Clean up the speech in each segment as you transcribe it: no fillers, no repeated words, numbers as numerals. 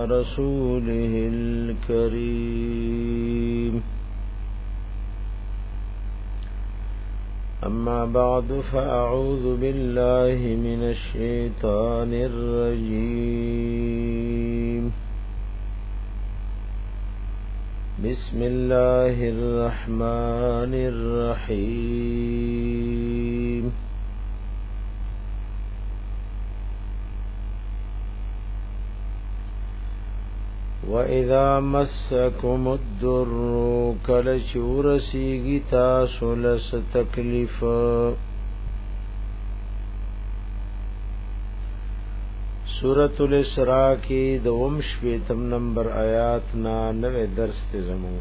رسوله الكريم أما بعد فأعوذ بالله من الشيطان الرجيم بسم الله الرحمن الرحيم وَإِذَا مَسَّكُمُ الضُّرُّ کله چې ورسیږي تاسو له تکلیف سورۃ الاسراء کې د 28 نمبر آیات نا 9 درس ته زمو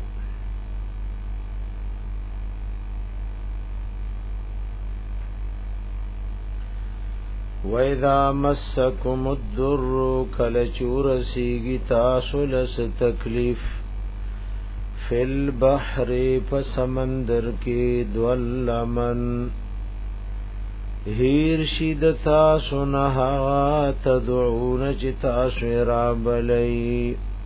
وَإِذَا مَسَّكُمُ الضُّرُّ کله چې ورسیږي تاسو له تکلیف فی البحر فسمندر کې دولمن هیر شید تاسو نه تدعون چې تاسو را بلئی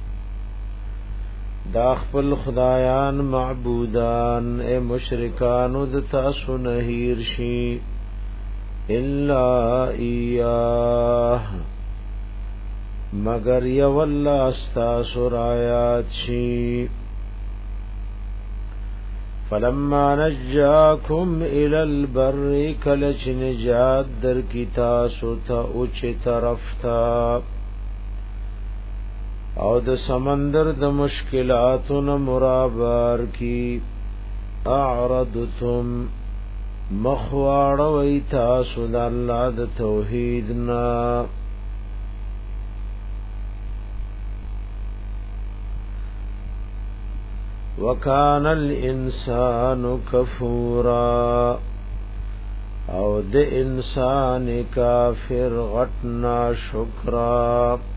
دا خپل خدایان معبودان اے مشرکانو د تاسو نه هیر شي الا ایاه مگر یو الله استاسو آیات شي فلما نجاکم الى البر کلچ نجات در کی تاسو ته اوچ طرف تا او د سمندر د مشکلاتونو مرابر کی اعرضتم مخواړ وی تاسو د الله د توحید نا وکان الانسان کفورا او د انسان کافر غټنا شکرا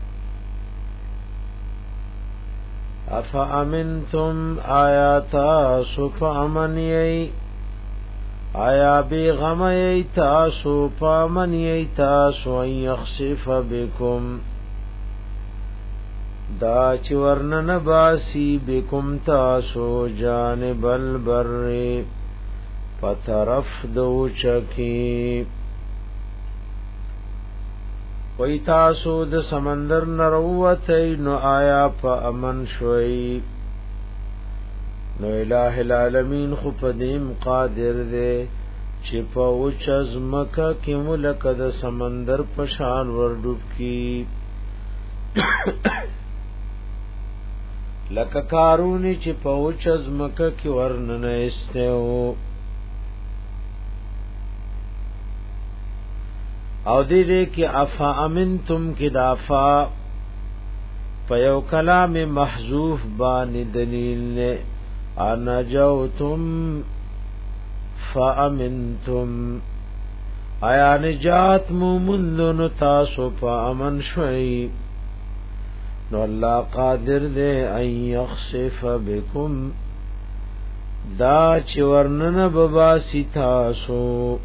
افامنتم آیاتا سفامنیئی آیا بی غم ایتاسو پامن ایتاسو ان یخصف بکم دا چی ورنن باسی بکم تاسو جانب البر پترف دو چکی وی تاسو د سمندر نروتی نو آیا پا امن شوئی نو الہ العالمین خو پدیم قادر دے چې په اوچ ازمکه کې ملک د سمندر پشان وردوب کی لکه کارونی چې په اوچ ازمکه کې ورننه استو او دې کې افا امنتم کې دافا په یو کلام محذوف باندې دلیل نه انجوتم فامنتم آیا نجات مومنون تاسو په امن شوي نو الله قادر دے ان یخسف بكم دا چې ورنن بباسی تاسو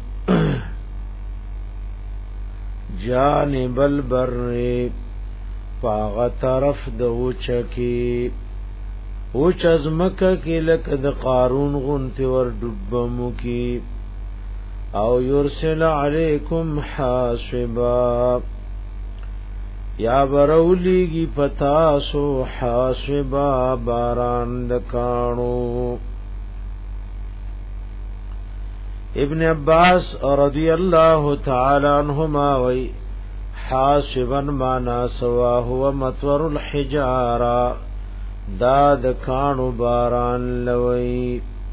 جانب البر پاغه طرف د وچکی او چزمکه کې لکه د قارون غنتی ور ډوبمو کی او یرسل علیکم حاسبا یا برولیگی پتاسو حاسبا باران دکانو ابن عباس رضی اللہ تعالی عنہما وی حاسبا مانا سوا هو مطور الحجارہ دا د کانو باران لوی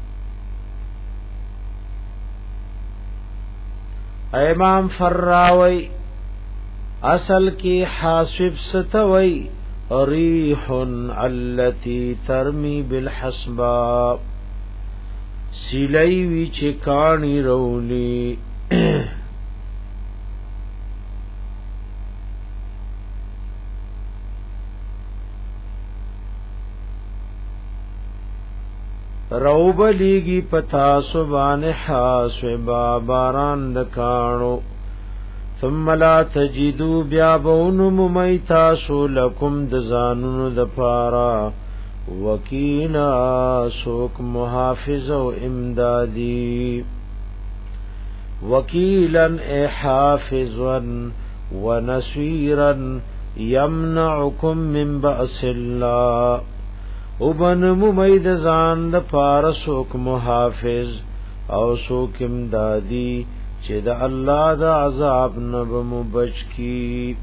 امام فراوی اصل کی حاسب ستوی ریح التي ترمی بالحسبا سیلی وی چکانی رولی روب لیگی پتا سبان حاسبا باران دکانو ثم لا تجدوا بیا بون ممیتاسو لکم دزانونو دپارا وکیلا سوک محافظ و امدادی وکیلا اے حافظا ونسویرا یمنعکم من بأس اللہ وبن ممید زان دپارا سوک محافظ او سوک امدادی چې د الله د عذاب نه به بچ کی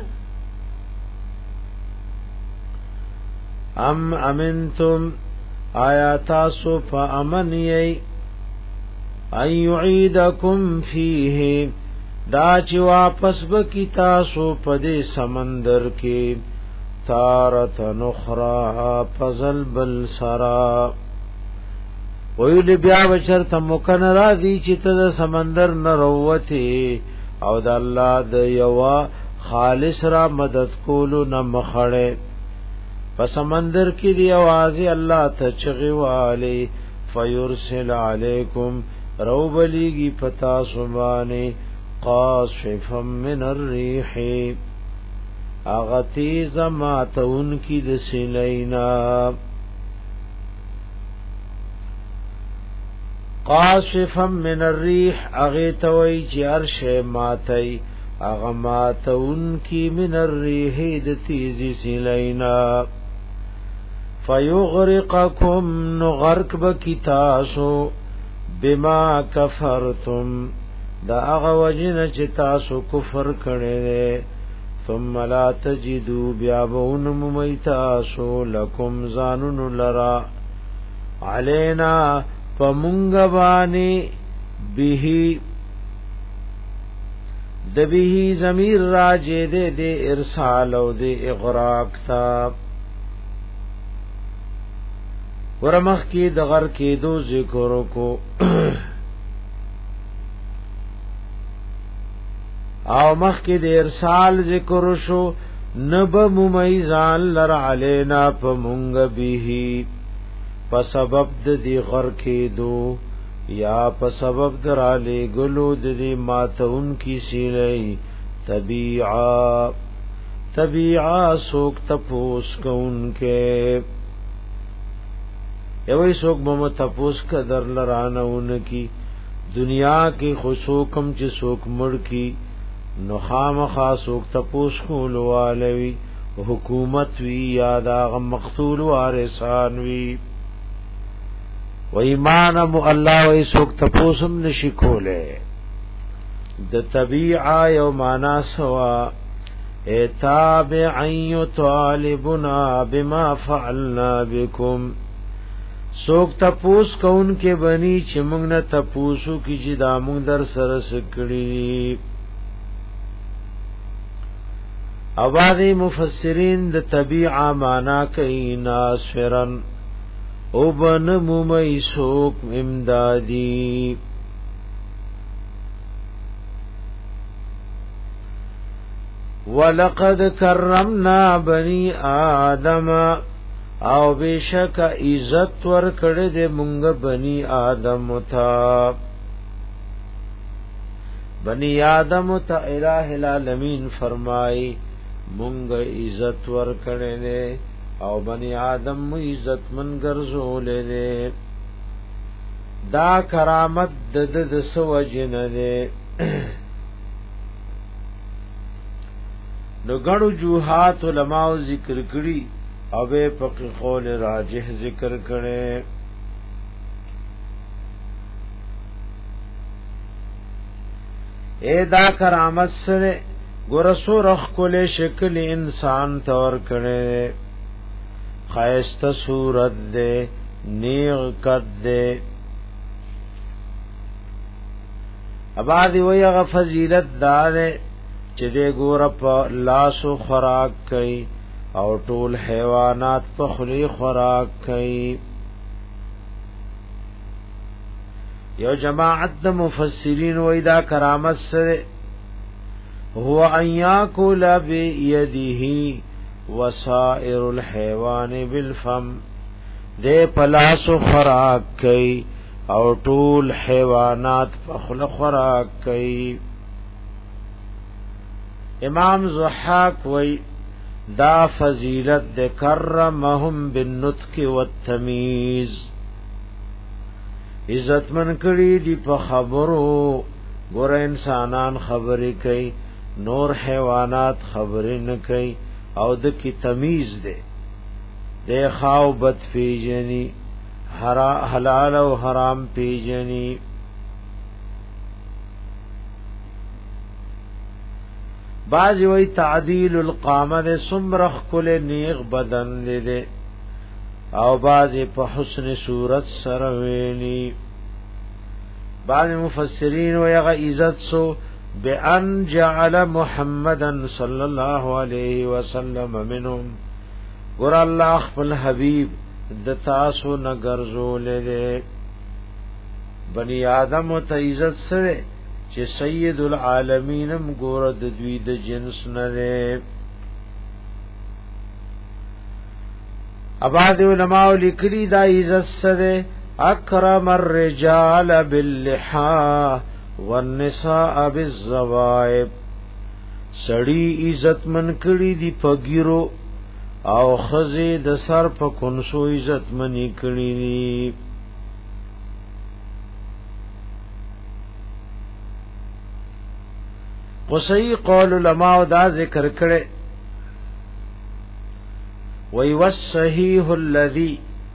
ام امنتم آیاتاسو فامن یی ان یعیدکم فیه دا چې واپس بکی تاسو په دې سمندر کې تارة اخرى فزل بل سرا ویل بیا بچر تمکن را دی چې ته سمندر نروته او د الله د یوا خالص را مدد کولو نه مخړې په سمندر کې دی आवाज الله ته چغي والی فیرسل علیکم روبلیگی پتا سبانه قاصفا من الريح اغتیز ماتون کی د سلینا قاصفا من الريح اغتوی چې ارشه ماتای اغماتون کی من الريح د تیزی سلینا فیغرقکم نغرق بکتاسو بما کفرتم دا اغا وجن چې تاسو کفر کړي ثم لا تجدوا بیابون ممیتاسو لکم زانن لرا علینا فمنگبانی به دبه ضمیر راجه دے ارسال او دے اغراق تا ورمخ کی دغر کی دو ذکروں کو او مخ کی د ارسال ذکر شو نب ممیزان لر علینا پمونگ به په سبب د دی غر کی دو یا په سبب دراله گلو د دی ماتون کی سیلی طبیعا سوک تپوس کون کے ایوی سوک بم تپوس کا در لرانون کی دنیا کی خسوکم چ سوک مڑ کی نخام خاصوک تپوس کولو والوی حکومت وی یادا غم مقتول وارثان وی و ایمانم الله وی سوک تپوسم نشکولے د طبیعا یو معنا سوا تابعین طالبنا بما فعلنا بكم سوک تپوس کون کے بنی چې موږ نه تپوسو کی چې دا موږ در سره سکړي اواز مفسرین د طبیعه معنا کوي ناصرن او بن ممیسوک امدادی ولقد کرمنا بنی آدم او بشک عزت ور کړه دې مونږ بنی آدم ته بنی آدم ته الہ العالمین فرمای مونږ عزت ور کړه دې او بنی آدم عزت من ګرځولې دا کرامت د سوجنه دې نو غړو جوحات علماء ذکر کړي او په قول راجح ذکر کړي اے دا کرامت سره ګورسو رخ کول شکل انسان تور کړي خایسته صورت دے نیغ قد دے ابادی وی اغا فضیلت دارے چه دے گورا پا لاسو خوراک کئی او ټول حیوانات په خلی خوراک کئی یو جماعت د مفسرین وی دا کرامت سره هو ان یاکل بیده وسائر الحیوان بالفم دے پلاسو خوراک کئی او ټول حیوانات په خلی خوراک کئی امام ضحاک وی دا فضیلت دے کرمهم بالنطق والتمیز عزت من کړي دی په خبرو ګور انسانان خبرې کوي نور حیوانات خبرې نه کوي او د کی تمیز ده د خاو بد پیجنی حلال او حرام پیجنی بعض وی تعدیل القامه سمرخ کل نیغ بدن ده او بعض په حسن صورت سره ویلی بعض مفسرین ویغه عزت سو بان جعل محمدن صلی الله علیه وسلم منهم ګور الله خپل حبیب د تاسو نګرزول له بنی آدم ته عزت سره چې سید العالمین ګور د دوی د جنس نه اباد علماء لیکلی دا عزت سره اکرم الرجال باللحى والنساء بالزوائب سړی عزت من کړي دی پګیرو او خزه د سر په کنسو عزت منی کړي دی قصی قول علماء دا ذکر کړي وی والصحیح الذی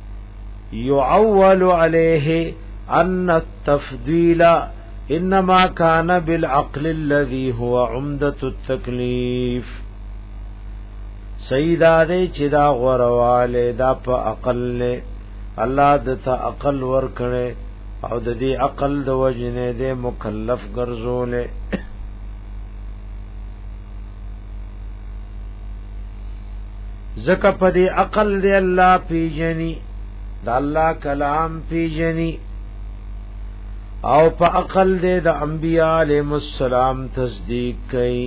يعول عليه ان التفضيل انما كان بالعقل الذي هو عمدة التكليف سیدا دې چې دا غورواله دا په عقل له الله د ته عقل ور کړي او د دې عقل د وجنه دې مکلف ګرځولې زکه په دې عقل دې الله پیجنی دا الله کلام پیجنی او په عقل دې د انبیاء علیهم السلام تصدیق کړي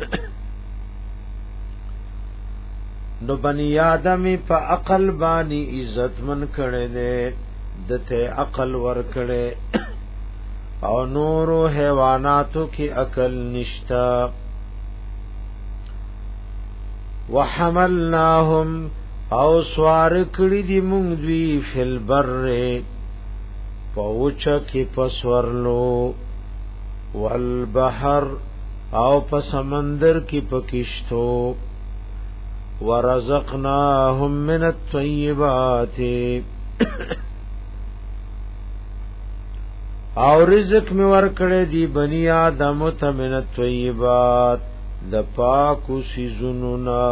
نو بنی آدم په عقل باندې عزت من کړي دې دته عقل ور کړي او نور حیواناتو کې عقل نشتا وحملناهم او سوار کړي دي مونږ دوی فل بر پوچ کې پسورلو والبحر او په سمندر کې پکشتو ورزقناهم من الطيبات او رزق می ورکړې دی بنی آدم ته من الطيبات د پاکو سيزونو نا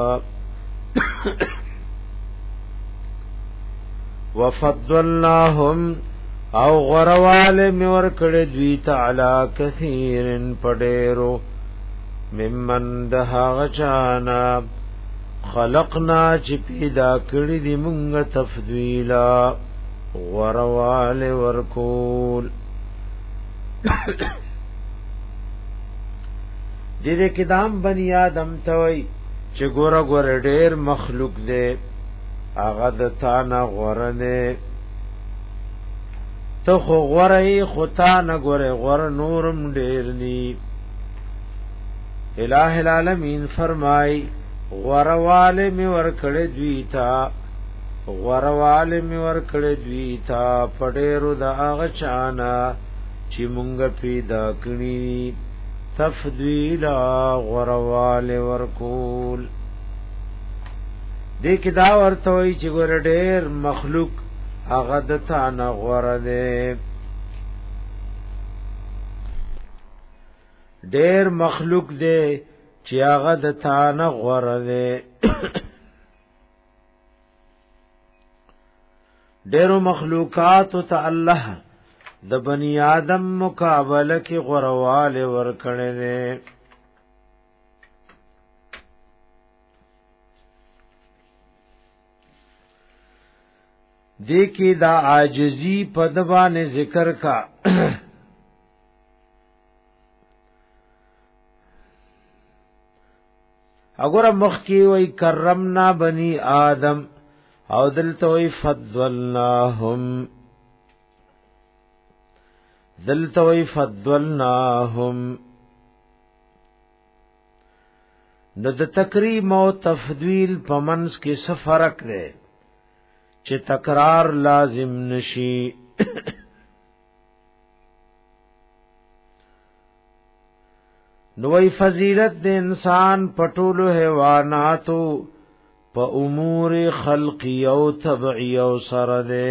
وفضلناهم او غرواله می ورکړې دوی تعالی کثیرن پډېرو ممن دها غچانا خلقنا چې پیدا کړی دی مونږ تفضیلا غرواله ورکول دې کې دام بنی آدم ته وای چې ګوره ګوره ډېر مخلوق دی هغه د تا نه غورنه ته خو غورې خدا نه ګوره غور نورم ډېر ني الہ العالمین فرمای غورواله می ورکړې دوی تا غورواله می ورکړې دوی تا پډېرو د هغه چانا چې مونږ پیدا کړی تفضیلا غروال ورکول دې کې دا ورته وي چې ګور ډېر مخلوق هغه د تا نه غوړه دې ډېر مخلوق دې چې هغه د تا نه غوړه دې ډېر مخلوقات ته الله د بنی آدم مقابله کې غرواله ورکړې نه دې کې دا عاجزی په دبانې ذکر کا اگر مخ کې وای کرمنا بنی آدم او دلته وای فضلناهم دلته وی فضلناهم نو د تکریم او تفضیل پمنس کې څه فرق دی چې تکرار لازم نشي نوې فضیلت د انسان پټولو حیواناتو په امور خلقی او طبعی او سره ده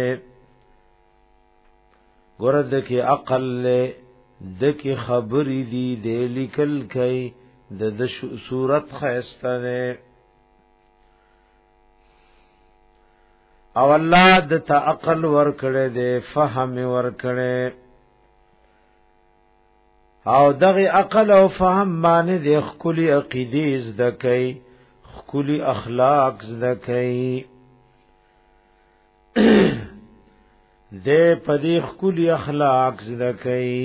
ګورد کې عقل له د کې خبرې دي د لیکل کوي د صورت خيسته ده او الله د تعقل ور کړه ده فهم ور کړه او دغه عقل او فهم باندې د خپل عقیده زده کوي خپل اخلاق زده کوي د پدې خپل اخلاق زده کوي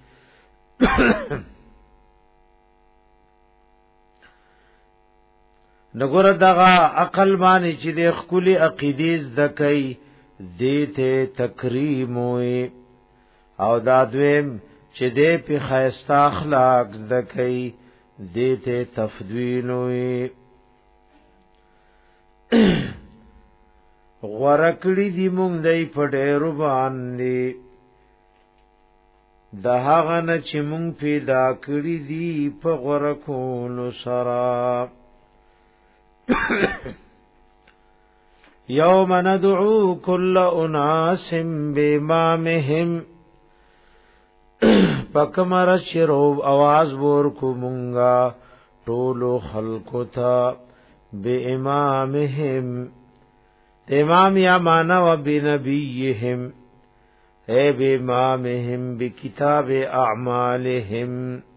نګور دغه عقل باندې چې د خپل عقیده زده کوي دته تکریم وي او دا دویم چې دې په خیستا اخلاق زده کوي دته تفضیل وي غورکړي دی مونږ دای په ډېر باندې د هغه نه چې مونږ پیدا کړی دی په غورکونو سره یوم ندعو کل اناس بامامهم پکمر شرو आवाज ور کو مونږه ټولو خلقو ته به امامهم امام یا معنا و بنبیهم اے به امامهم بکتاب اعمالهم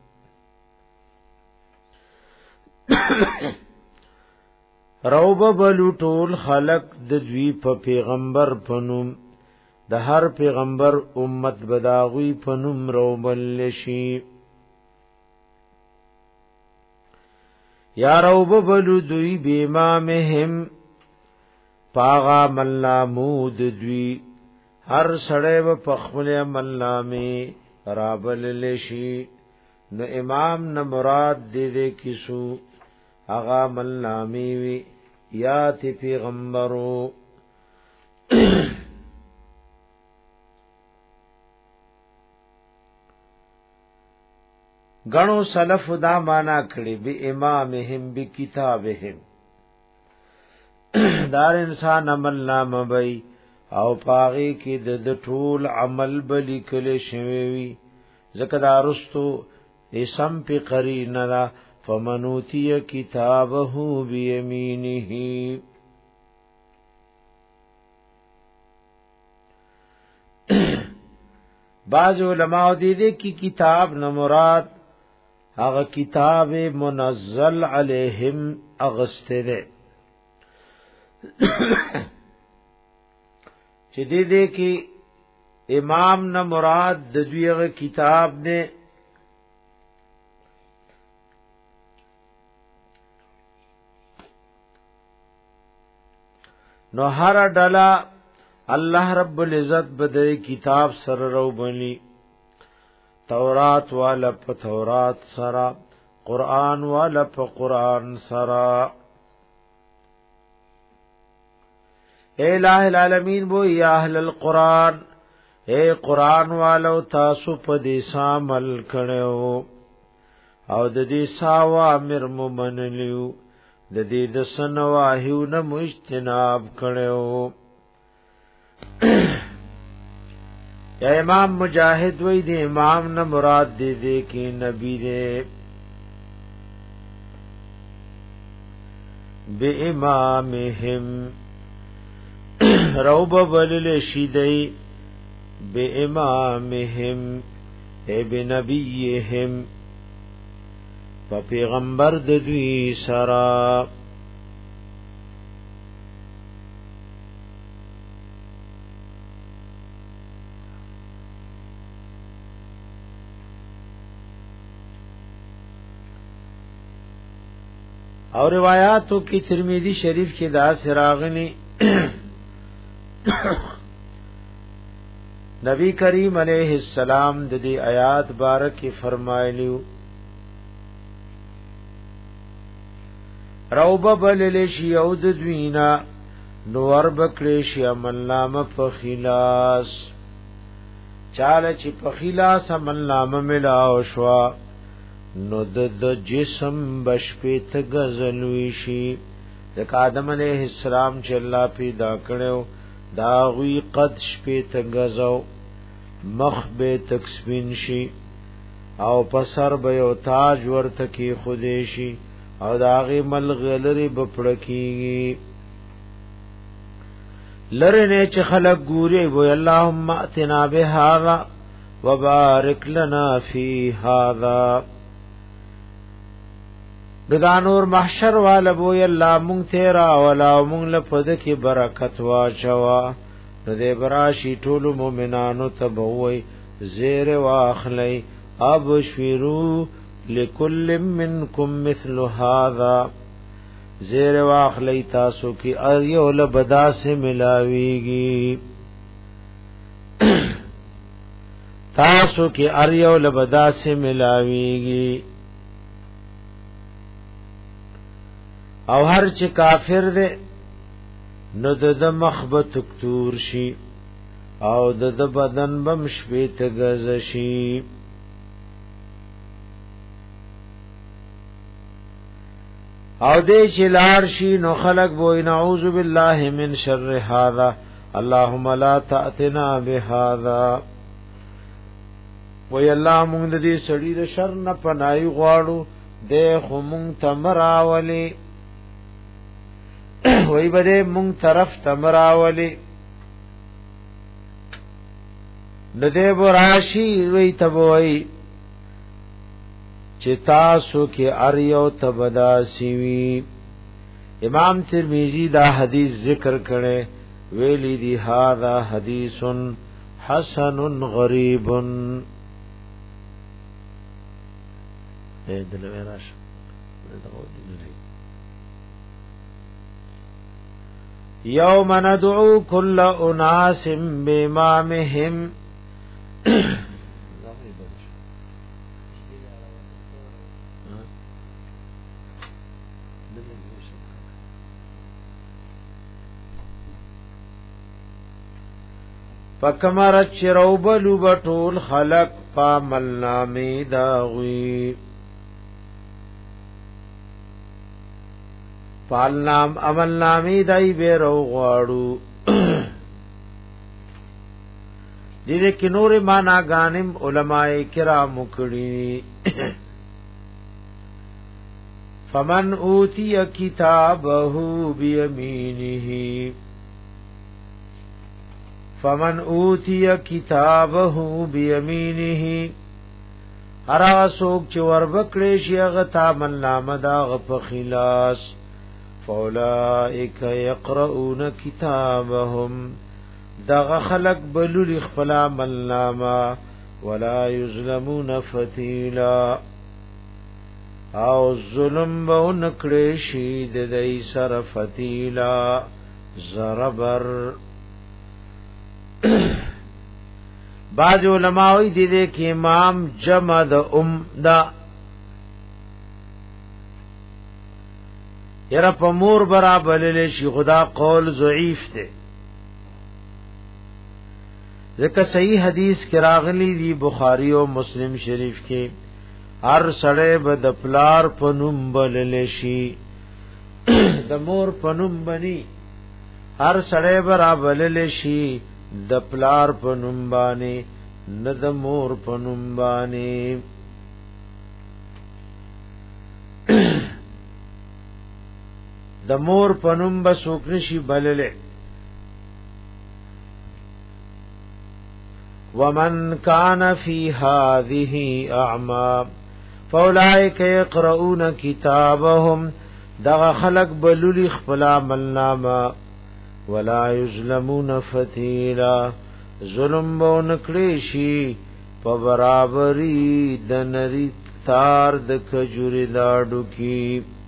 روب بلو ټول خلق د دوی په پیغمبر پنوم د هر پیغمبر امت بداغوی پنوم روبل شي یا روب بلو دوی به امامهم پاغا ملامود دوی هر سړی و پخپل ملامي رابل لشي نو امام نه مراد دې کیسو اغا ملامي وی یا تی پیغمبرو غنو سلف دا معنا کړي به امامهم بکتابهم دار انسان عمل نامه بی او پاغي کې د ټول عمل بلی کله شوی وي ځکه دا رستو اسم په قرینه را فمنوتی کتابه بیمینه بعض علماء دې کی کتاب نه مراد هغه کتاب منزل علیهم اغسته ده چې دې کې امام نه مراد د دویغه کتاب نه نو هر ډلا الله رب العزت بده کتاب سره رو بني تورات والا په تورات سره قران والا په قران سره اے الہ العالمین بو یا اهل القران اے قران والو تاسو په دې عمل کړو او د دې ساوا امر ممنلیو د دې د سنواهیو نه مجتناب کړو یا امام مجاہد وی دی امام نه مراد دې کې نبی دې بی امامهم روب بلل شیدئی بی امامهم اے بی نبیهم پا پیغمبر دوی سرا اور روایاتو کی ترمذی شریف کی دا سراغنی نبی کریم علیہ السلام د دې آیات بارک فرمایلیو روب بلل شي او د دوینا نور بکړي شي عمل نامه په خلاص چاله چې په خلاص عمل نامه ملاو شوا نو د جسم بشپې ته غزلوي شي د آدم علیہ السلام چې الله پیدا کړو دا غوی قد شپې ته غزو مخ به تکسبین شي او پسر به یو تاج ورته کی خودی شي او داغه ملغلری بپړکیږي لره نه چې خلق ګوري وي اللهم اتنا بهذا وبارك لنا في هذا بدانور محشر والا بوی الله مونږ تیرا ولا مونږ له پد کې برکت واچوا د دې براشي ټول مؤمنانو ته بوي زیر واخلي ابشروا لكل منكم مثل هذا زیر واخلی تاسو کی اریو لبدا سے ملاویگی تاسو کی اریو لبدا سے ملاویگی او هر چې کافر دے نو د مخبت کتور شي او د بدن بم شپیت گز شي او دې چې لار شي نو خلق بو نعوذ بالله من شر هذا اللهم لا تأتنا بهذا وی الله مونږ دې سړي د شر نه پناهي غواړو دې خو مونږ تمراولي وی بده مونږ طرف تمراولي نده براشي وی تبوي چې تاسو کې اریو تبدا سیوی امام ترمذی دا حدیث ذکر کړي ویلی دی هاذا حدیث حسن غریب دلویراش یوم ندعو کل اناس بامامهم فکمرت چروبلو بطول خلق پامل نامی داغوی پالنام عمل نامی دای بیرو غواړو دې کې نور معنا غانم علماء کرام کړي فمن اوتی کتابه بیمینه فمن اوتی کتابه بیمینه هر څوک چې وربکړي شي هغه تامل نامه دا غف خلاص فاولائک یقرؤون کتابهم دا خلق بلل خپل عمل نامه ولا یظلمون فتیلا او ظلم به نکړي شي د دې سر فتیلا زربر بعض علماء دې دې کې امام جمع د دا یره په مور برابر له شي خدا قول ضعیف دی ځکه صحیح حدیث کې راغلی دی بخاری او مسلم شریف کې هر سړی به د پلار په نوم بلل شي د مور په نوم بني هر سړی برابر له شي د پلار په نوم باندې نه د مور په نوم باندې د مور په نوم به څوک نشي بللې ومن كان في هذه اعمى فاولئك يقرؤون كتابهم دغه خلق بللی خپل عمل نامه ولا یظلمون فتیلا ظلم بو نکړي شي په برابرۍ د نری تار د کجوري لاډو کی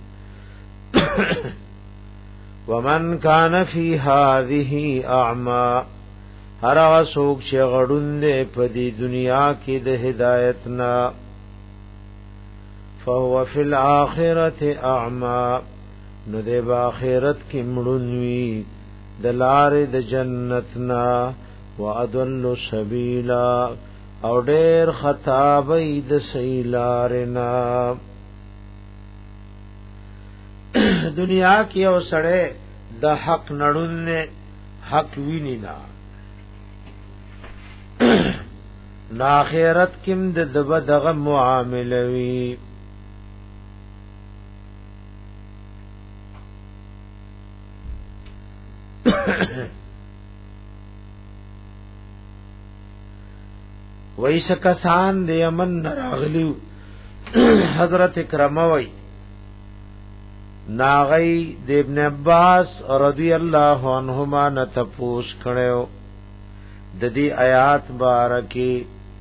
ومن کان فی هذه اعما هر هغه څوک چې غړوند په دې دنیا کې د هدایت نا فهو فی الاخرته اعما نو د آخرت کې مړونوي د لارې د جنتنا وادل سبیلا او ډېر خطابې د سیلارنا دنیا کې او سړی د حق نړونه حق ویني نا آخرت کې د دغه معاملې وی ویس کسان د یمن راغلیو حضرت کرمه وی ناغی د ابن عباس رضی الله عنهما نتپوس کړو د دې آیات بارکی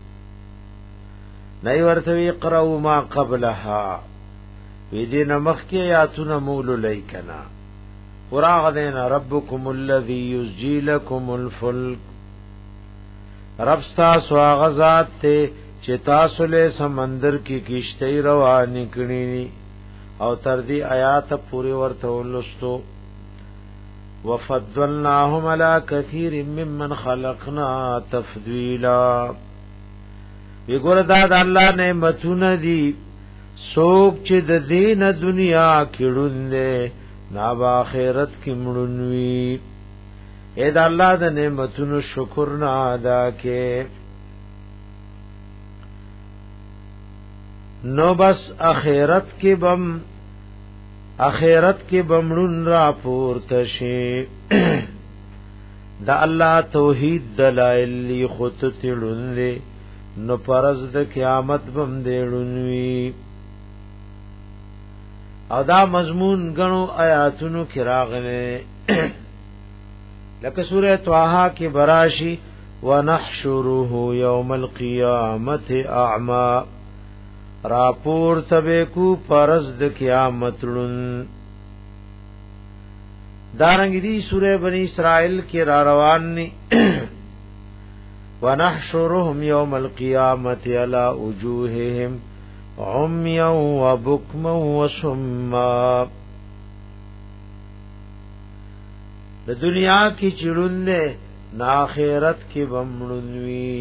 نئی ورتوی قرأو ما قبلها وی دې نمخ کې آیاتونه مول لیکنا فراغ دینا ربکم الذی یسجی لکم الفلک رب تاسو غزاد ته چې تاسو له سمندر کې کشتی روانې کړې او تر دې آیات پورې ورته ولستو وفضلناهم على كثير ممن خلقنا تفضيلا وګوره دا د الله نعمتونه دي څوک چې د دین دنیا کېړوندې نا با آخرت کې مړونوي اې دا الله د نعمتونو شکر نه ادا کې نو بس آخرت کې بمړون را پورته شي دا الله توحید دلایل خود تړلې نو پرز د قیامت بم دیړونوي او دا مضمون غنو آیاتونو کې راغلي لکه سورہ طه کې براشي ونحشره یوم القیامت اعما راپور تبکو پرز د قیامت لن دارنګ دي سورہ بنی اسرائیل کې را روان ني ونحشرهم یوم القیامت علی وجوههم عمیا وبکما وصما د دنیا کی چړونه نا آخرت کی بمړونوي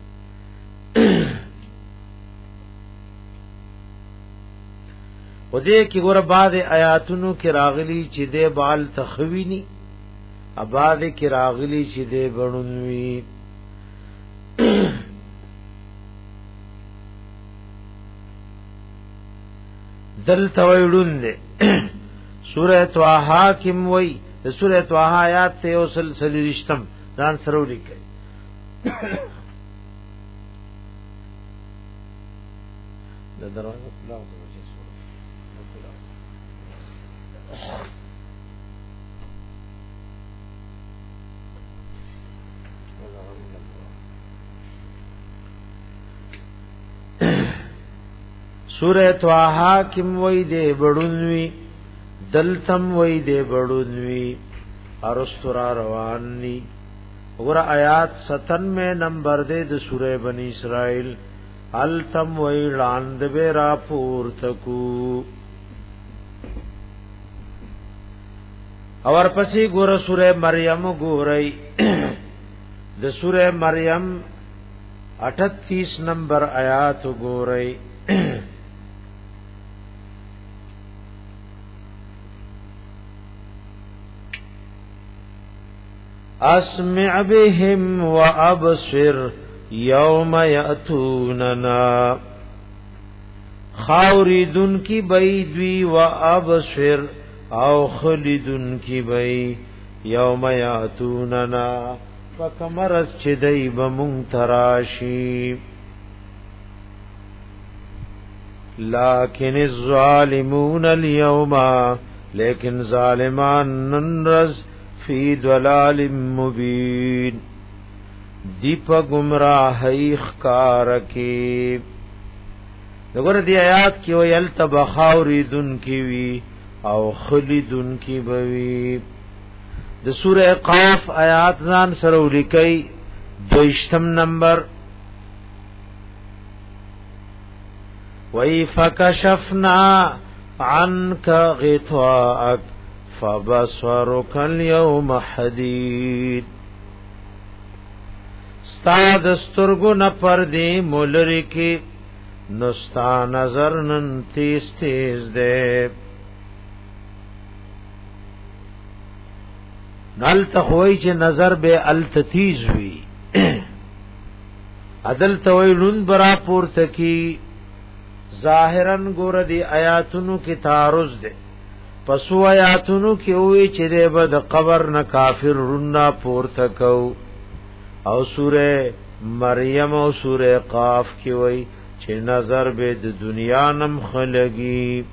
و دې کې ګور بعد آیاتونو کې راغلي چې دې بال تخوینی اباد کې راغلي چې دې بړونوي دل تویډون دې سورۃ طه کې وای د سورۃ طه آیات ته او سلسله رښتم ځان سره ولیکي د دروازه خلاص سورہ طه کم وای دے بڑونوی دلتم وای دے بڑونوی ارسترا رواننی اور آیات 97 نمبر دے د سورہ بنی اسرائیل التم وای لاند به را پورتکو اور پسې ګور سورہ مریم ګورئ د سورہ مریم 38 نمبر آیات ګورئ اسمع بهم وابصر یوم یاتوننا خاوریدن کی بیدوی وابصر او خلدن کی بی یوم یاتوننا فکمرس چدی بمنتراشی لیکن الظالمون اليوم لیکن ظالمان ننرز فی ضلال مبین دیپ گمراہی خکار کی دغه دی آیات کې وی التبخاوریدن کی وی او خلدن کی بوی د سورہ قاف آیات ځان سره ولیکي 2 نمبر وی فکشفنا عنك غطاءك فبصرك اليوم حديد استاد سترگو نپردی مولری کی نستا نظر نن تیز تیز دے نل تخوی چه نظر بے التتیز وی عدل توی لون برا پورتکی ظاهرن ګور دی آیاتونو کی تعرض دے پسو آیاتونو کی وی چې دې بد قبر نه کافر رنا پورتکو او سوره مریم او سوره قاف کی وی چې نظر به د دنیا نم خلګي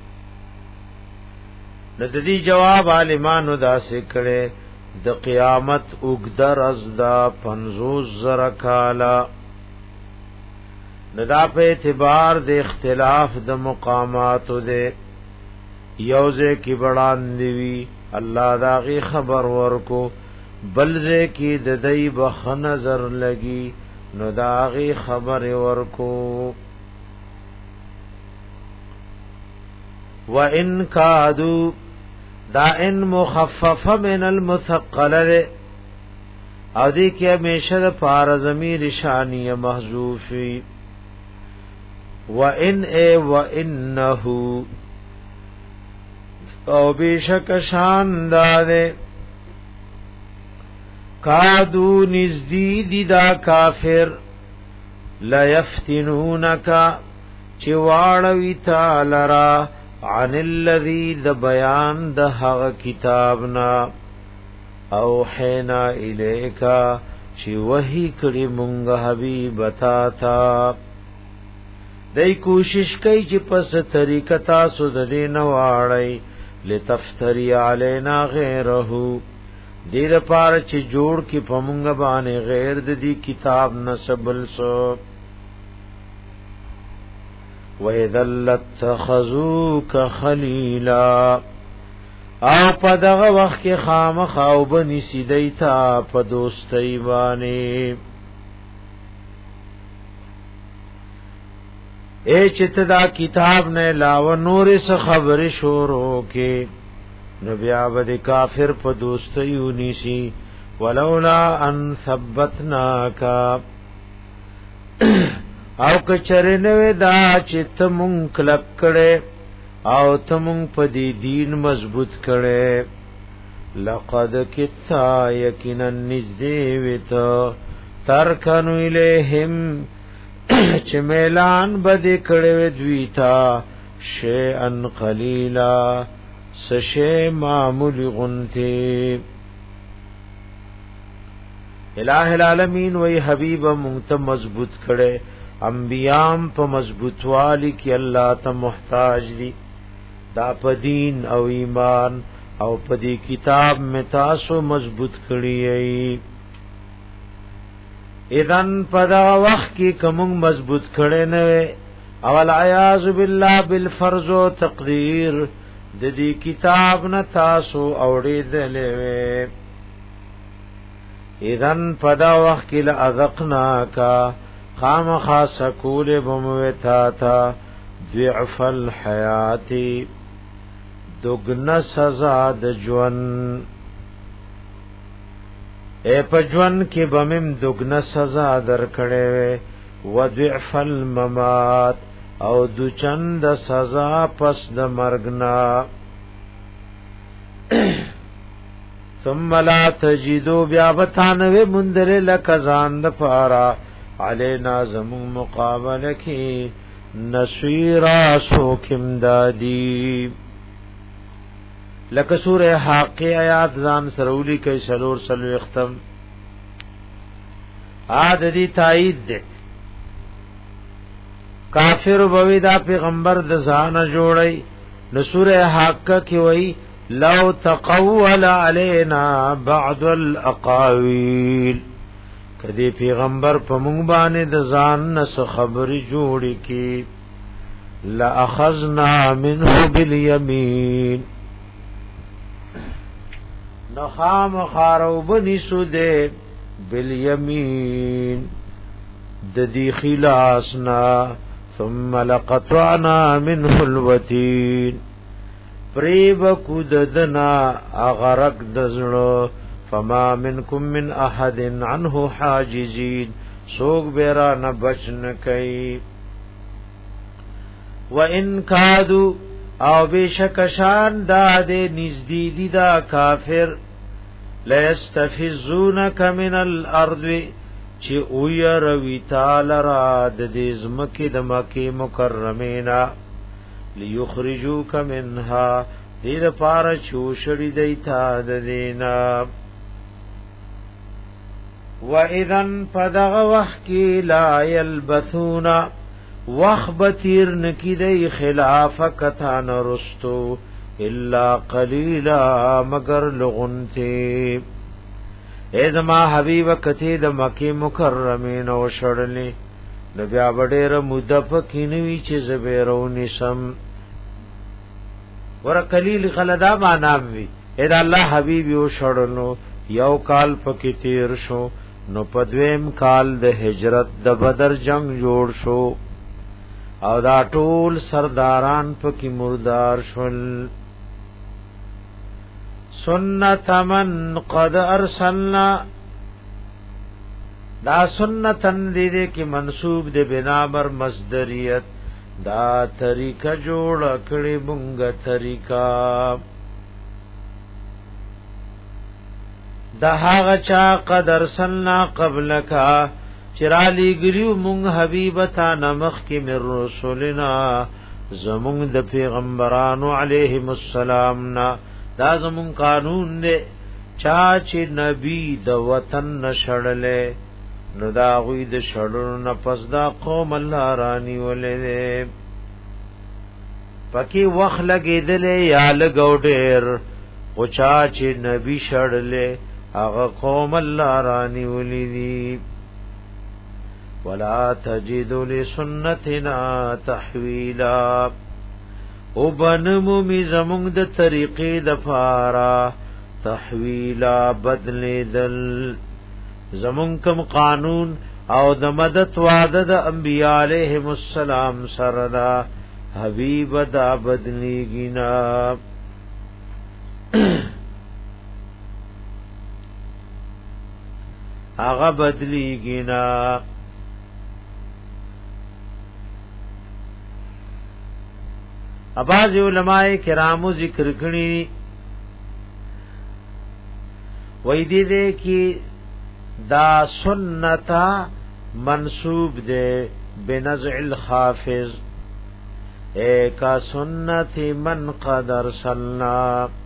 ندی جواب عالمانو دا سکړه د قیامت اوګدر از دا 50 زره کالا ندا په اعتبار د اختلاف د مقامات ده یوزه کی بڑان دیوی الله داغي خبر ورکو بلزه کی د دای بخ نظر لگی نو داغي خبر ورکو و ان کادو دا ان مخففه من المثقله او دی کی همیشه پار ضمیر شانیه محذوفی و ان ای و انه او بیشک شاندار کادو نزدید دا کافر لا یفتنونک چواړوی تعالی عن الذی د بیان د هغه کتابنا او حینا الیکا چې وਹੀ کړي مونږ حبیب تا دای کوشش کوي چې پس طریقه تاسو د دین واړی لتفتری علینا غیره دیر پار چې جوړ کی پمنګ باندې غیر د دې کتاب نسبل سو وَإِذَا لَّاتَّخَذُوكَ خَلِيلًا او په دغه وخت کې خامخ او بني سیدایتا په دوستۍ باندې اے چتدا کتاب نه علاوه نور څه خبر شروع کې نو بیا به کافر په دوستۍ ونیسی ولولا ان ثبتناک او کچره نو دا چې تمون کلک کړي او تمون په دې دین مضبوط کړي لقد کتا یقینا نزدې وته ترکنو الیهم چې ميلان بده کړي دوی تا شیئن قلیلا سشی معمول غنتی الہ العالمین وی حبیب مونږ ته مضبوط کړي انبیام په مضبوط والی کی الله ته محتاج دي دا په دین او ایمان او په دې کتاب می تاسو مضبوط کړی ای اذن پدا وخت کی کوم مضبوط کړي نه اول عیاذ بالله بالفرض و تقدیر د دې کتاب نه تاسو اوریدلې اذن پدا وخت کی لذقنا کا خام خاص کول بموتا تا ضعف الحیات دگنا سزا د جون اے پجون کې بمم دگنا سزا درکړې و ضعف الممات او دو چند سزا پس د مرګنا ثم لا تجدو بیا بتانوي مندل لکزان د پارا علینا زمون مقابله کی نصیرا سوکم دادی لکه سوره حاقه آیات ځان سرولی کوي سلور سلو ختم عادی تایید ده کافر بوی دا پیغمبر د ځان جوړی نو سوره حاقه کی وای لو تقول علینا بعض الاقاویل کدی پیغمبر په مونږ باندې د ځان نس خبري جوړی کی لا اخذنا منه بالیمین نخام خارو بنی سوده بالیمین د دې خلاصنا ثم لقطعنا منه الوتين پریب کوددنا اغرق دزلو فما منکم من احد عنه حاجزین سوگ بیرا نبچن کئی وَإِن كَادُوا او بشکشان داده نزدیدی دا کافر لَيَسْتَفِزُّونَكَ مِنَ الْأَرْضِ چی اوی روی تالرا دزمکی دمکی مکرمینا لیخرجوک منها دید پارا چوشڑی دیتا ددینا وَإِذَنْ پَدَغَ وَحْكِي لَا يَلْبَثُونَ وَخْبَتِرْ نَكِدَيْ خِلَافَكَتَانَ رُسْتُ إِلَّا قَلِيلًا مگر لغنتی ایزما حبیب کتی د مکی مکرمین او شړلی نبیا وډیر مدف کینوی چې زبیرونی سم ور قلیل خلدا معنام وی اې الله حبیب یو شړلو یو کال پکې تیر شو نو پدویم کال د هجرت د بدر جنگ جوړ شو او دا ټول سرداران پکې مردار شول سنت من قد ارسلنا دا سنتن دې کې منسوب دې بنا بر مصدریت دا طریقہ جوړ کړي مونږه طریقہ دا هغه چا قد ارسلنا قبلک چرالی ګریو مونږ حبیبتا نمخ کې من رسولنا زمونږ د پیغمبرانو علیهم السلام نا دا زمون قانون دے چا چې نبی د وطن نشړلې نو دا غوی د شړلو نه پس دا قوم الله رانی ولې پکې وخت لګېدلې یا لګو ډېر او چا چې نبی شړلې هغه قوم الله رانی ولې دي ولا تجد لسنتنا تحویلا او بنمو می زمونږ د طریقې د فارا تحویلا بدلیدل زمونږ کوم قانون او د مدد وعده د انبیاء علیهم السلام سره دا حبیب دا بدلیږي نا هغه بدلیږي نا اباظ علماء کرامو ذکر کړي وای دې کې دا سنتا منسوب دے بنزع الخافض ایکا سنت من قد ارسلنا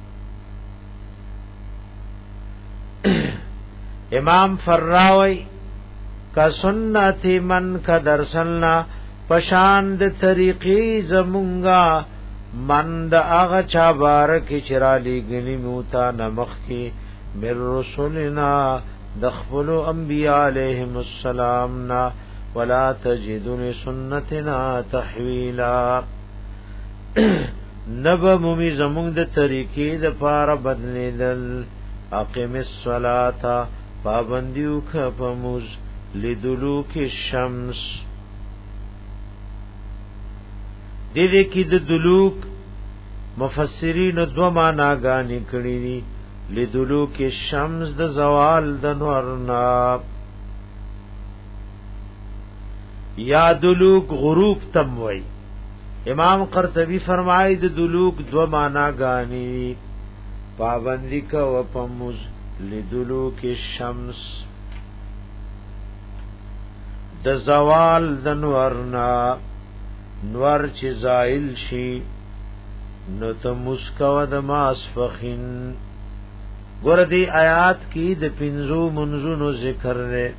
امام فراوی کا سنت من قد ارسلنا پشاند طریقی زمونگا من دا آغا چا بارکی چرالی گنی موتا نمخ کی من رسولنا دخلوا انبیاء علیہم السلامنا ولا تجد لسنتنا تحویلا نبمومی زمونگ دا طریقی دا پارا بدلیدل اقیم الصلاة پابندیو کپموز لدلوک الشمس دیدے کی دا دلوک مفسرین دو معناگانی کړي دي لدلوک الشمس د زوال د نورنا یا دلوک غروب تم وای امام قرطبی فرمایي د دلوک دو معناگانی پابندی کا و پموز لدلوک الشمس د زوال د نورنا نور چې زائل شي نو ته مسکو د ماسفخین ګور دی آیات کی د پنځو منځونو ذکر لري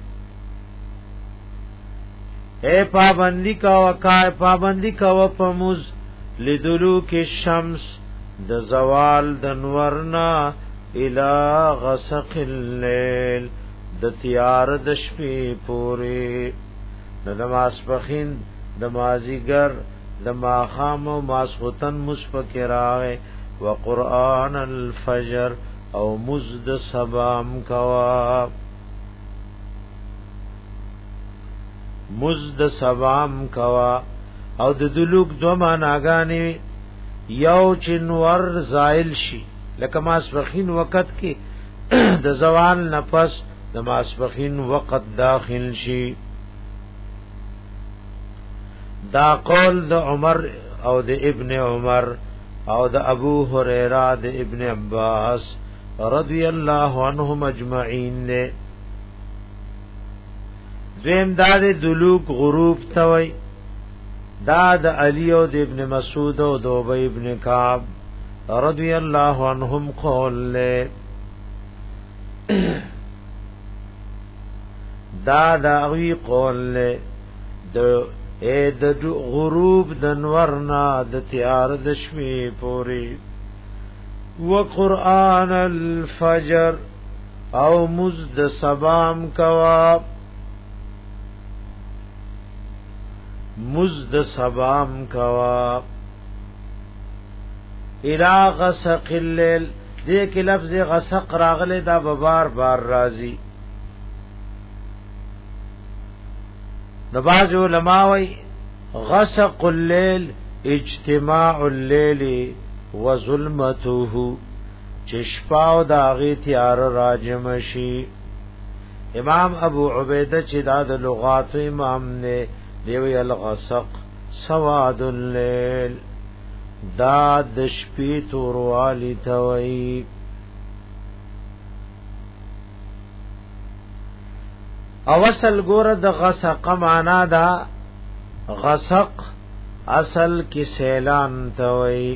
اے پابندی کا وقای پابندی کا وپموز لدلوک الشمس د زوال د نورنا الی غسق الليل د تیار د شپې پوری د ماسفخین د مازیګر د ماخام او ماسختن مسفکراغه وقران الفجر او مزد سبام کوا مزد سبام کوا او د دلوک دو معناګانې یو چنور زائل شي لکه ماسپخین وخت کې د زوال نفس د ماسپخین وخت داخل شي دا قول د عمر او د ابن عمر او د ابو هريره د ابن عباس رضی الله عنهم اجمعین نے دویم دا د دلوک غروب توي دا د علی او د ابن مسعود او د ابی ابن کعب رضی الله عنهم قول له دا وی قول له د غروب د نورنا د تیار د شپې پوری وقرآن الفجر او مزد سبام کواب مزد سبام کواب الى غسق الليل دیکھ لفظ غسق راغلے دا بار بار رازی نباز علماء وی غسق الليل اجتماع الليل وظلمته چشپاو داغی تیار راجمشی امام ابو عبیدہ چی دا دا لغات امام نے دیوی الغسق سواد اللیل دا دشپی توروالی توئی اوصل گور د غسق معنا دا غسق اصل کی سیلان توئی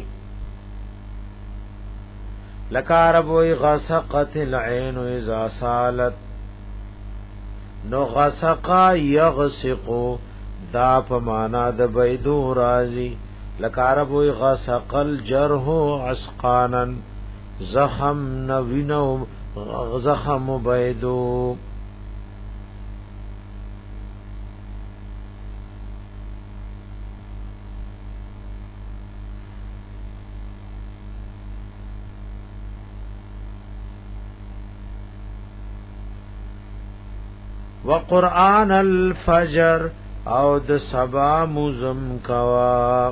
لکارب وی غسقت العین اذا سالت نو غسقا یغسقو دا پمانا د بیدو رازی لکارب وی غسق الجرح عسقانا زخم نوینو زخم بیدو وقرآن الفجر او د سبا مزم کوا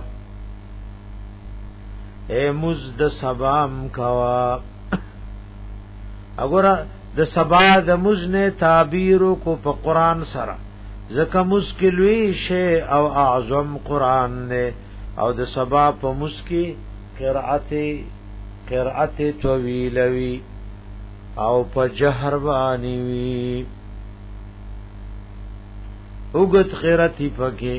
اے مزد سبام کوا اگورا د سبا د مزن تعبیرو کو په قرآن سره زکه مشکلوی شی او اعظم قرآن نے او د سبا په مسکی قرأت طویلوی او په جهر بانی وی اوگت خیرتی پکې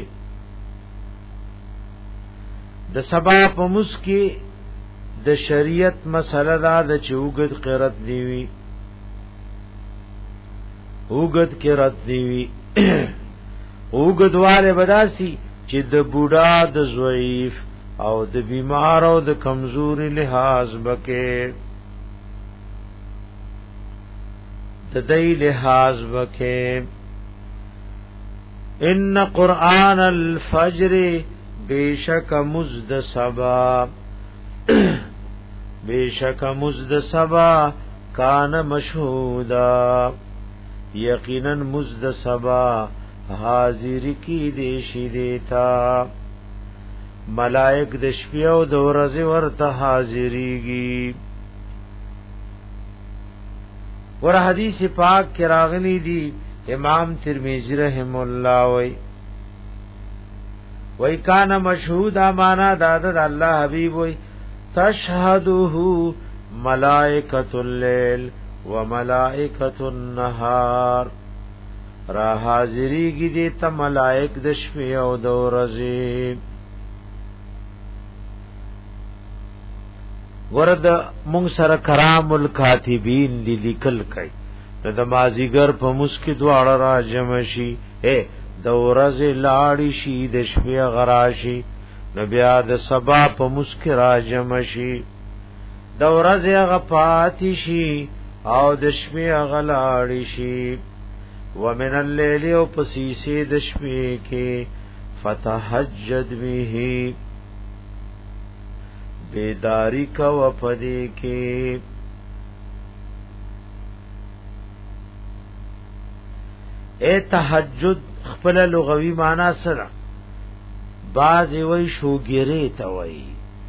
د سبا په مسکی د شریعت مسله دا د چوغت قرت دیوی اوگت قرت دیوی اوگت والے بداسي چې د بوډا د ضعیف او د بیمار او د کمزوري لحاظ بکې د دې لحاظ بکې ان قرآن الفجر بیشک مزد سبا بیشک مزد سبا کان مشهودا یقینا مزد سبا حاضر کی دیشی دیتا ملائک د شپې او د ورځې ورته حاضریږي ور حدیث پاک کې راغلی دی امام ترمذی رحم الله وی کان مشهود امانه داد الله حبیب وی تشهده ملائکۃ الليل وملائکۃ النهار را حاضریږي دې ته ملائک د شپې او د ورځې ورد مونږ سره کرام الکاتبین دی لیکل کای د مازیګر په مسکی دواړه راجم شي اے د ورځې لاړی شي د شپې غراشي نبیا د سبا په مسکی راجم شي د ورځې غپاتی شي او د شپې غلاړی شي ومن الليل او پسیسه د شپې کې فتحجد به بیداری کا وپدی کې اے تہجد خپل لغوی معنی سره باز وی شوګری ته وی